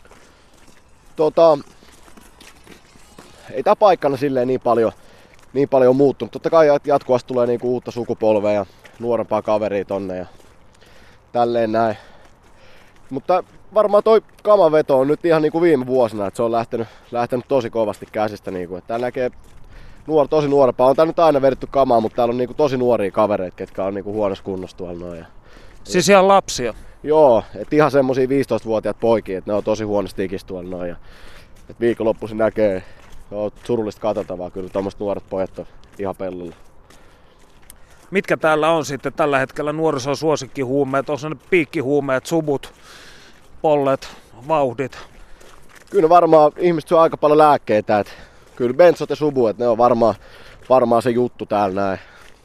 Ei tää paikkana silleen niin paljon muuttunut. Totta kai jatkuvasti tulee niinku uutta sukupolvea ja nuorempaa kaveria tonne ja tälleen näin. Mutta varmaan toi kamaveto on nyt ihan niinku viime vuosina, että se on lähtenyt tosi kovasti käsistä. Niinku. Täällä näkee tosi nuorempaa. On tää nyt aina vedetty kamaa, mutta täällä on niinku tosi nuoria kavereita, ketkä on niinku huonossa kunnossa tuolla noin. Siis ihan lapsia? Joo, et ihan semmosia 15-vuotiaat poikia, että ne on tosi huonosti ikistä tuolla noin. Et viikonloppuisin näkee, surullista katsottavaa kyllä, tommoset nuoret pojat on ihan pellolla. Mitkä täällä on sitten tällä hetkellä nuorison suosikkihuumeet? On ne piikkihuumeet, subut, pollet, vauhdit? Kyllä varmaan ihmiset syö aika paljon lääkkeitä. Kyllä bensot ja subuet, ne on varmaan se juttu täällä näin.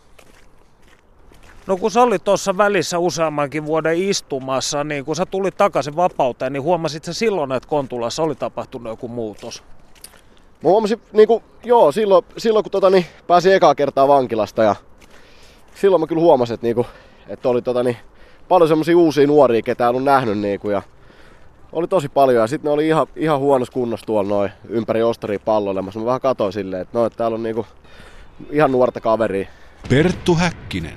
No kun sä olit tuossa välissä useammankin vuoden istumassa, niin kun sä tulit takaisin vapauteen, niin huomasit sä silloin, että Kontulassa oli tapahtunut joku muutos? Mä huomasin, silloin kun pääsin ekaa kertaa vankilasta ja silloin mä kyllä huomasin, että oli paljon semmosia uusia nuoria, ketä en ollut nähnyt ja oli tosi paljon ja sitten ne oli ihan huonossa kunnossa tuolla noin ympäri Ostaria palloilemassa. Mä vähän katsoin silleen, että täällä on ihan nuorta kaveria. Perttu Häkkinen.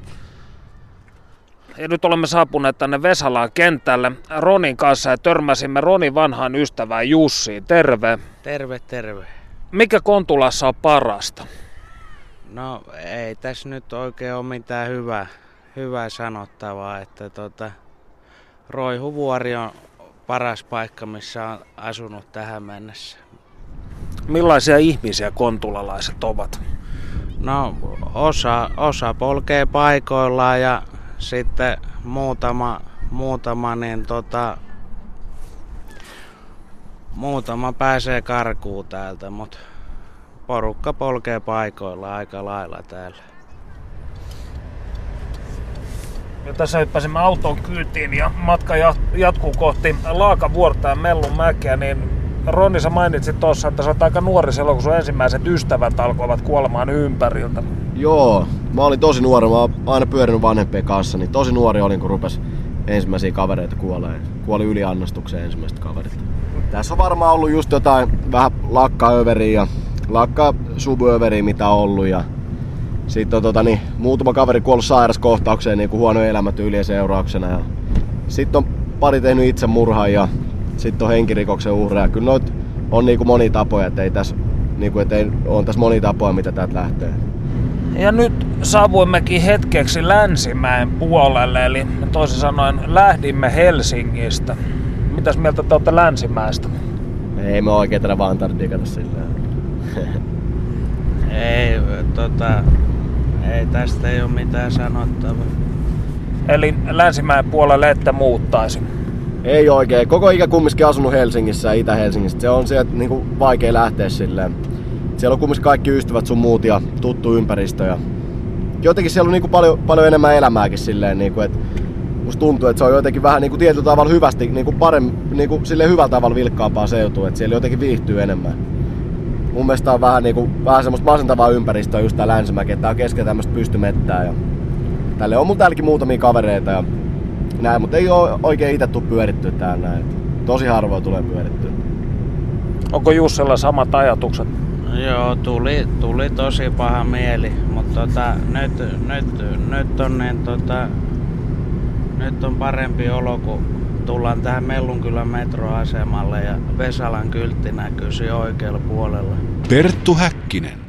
Ja nyt olemme saapuneet tänne Vesalaan kentälle Ronin kanssa ja törmäsimme Ronin vanhaan ystävään Jussiin. Terve. Terve. Mikä Kontulassa on parasta? No ei tässä nyt oikein ole mitään hyvää sanottavaa, että Roihuvuori on paras paikka, missä on asunut tähän mennessä. Millaisia ihmisiä kontulalaiset ovat? No osa polkee paikoillaan ja sitten muutama pääsee karkuun täältä, mutta porukka polkee paikoillaan aika lailla täällä. Ja tässä hyppäsimme auton kyytiin ja matka jatkuu kohti Laakavuorta ja Mellunmäkeä, niin Roni, sä mainitsit tuossa, että sä oot aika nuori silloin, kun sun ensimmäiset ystävät alkoivat kuolemaan ympäriltä. Joo, mä olin tosi nuori, mä oon aina pyörinyt vanhempien kanssa, niin tosi nuori olin, kun rupes ensimmäisiä kavereita kuolee. Kuoli yliannostukseen ensimmäiset kaverit. Tässä on varmaan ollut just jotain vähän lakka-subuöveriä mitä on ollut. Ja sitten on muutama kaveri kuollut sairaskohtaukseen niin kuin huonojen elämäntyylien seurauksena. Ja sitten on pari tehnyt itsemurhan ja sitten on henkirikoksen uhreja. Kyllä noit on niin kuin monia tapoja, että on tässä monia tapoja mitä täältä lähtee. Ja nyt saavuimmekin hetkeksi Länsimäen puolelle, eli toisin sanoen lähdimme Helsingistä. Mitäs mieltä te olette Länsimäestä? Ei me oikein tätä vaan tarvitse digata silleen. Ei tästä ei ole mitään sanottavaa. Eli Länsimäen puolelle ette muuttaisi? Ei oikein. Koko ikä kumminkin asunut Helsingissä ja Itä-Helsingissä. Se on sieltä niinku vaikea lähteä silleen. Siellä on kumminkin kaikki ystävät sun muut ja tuttu ympäristö. Ja jotenkin siellä on niinku paljon enemmän elämääkin silleen, niinku, että musta tuntuu, että se on jotenkin vähän niinku tietyllä tavalla hyvästi, niinku niinku silleen hyvällä tavalla vilkkaampaa seutua, että siellä jotenkin viihtyy enemmän. Mun mielestä on vähän semmoista masentavaa ympäristöä just tää Länsimäki, että tää on keskellä tämmöstä pystymettää. Ja tälle on mulla täälläkin muutamia kavereita ja näin, mutta ei oo oikein ite tuu pyörittyä täällä näin. Tosi harvoin tulee pyörittyä. Onko Jussilla samat ajatukset? Joo, tuli tosi paha mieli, mutta nyt on parempi olo, kun tullaan tähän Mellunkylän metroasemalle ja Vesalan kyltti näkyy siinä oikealla puolella. Perttu Häkkinen.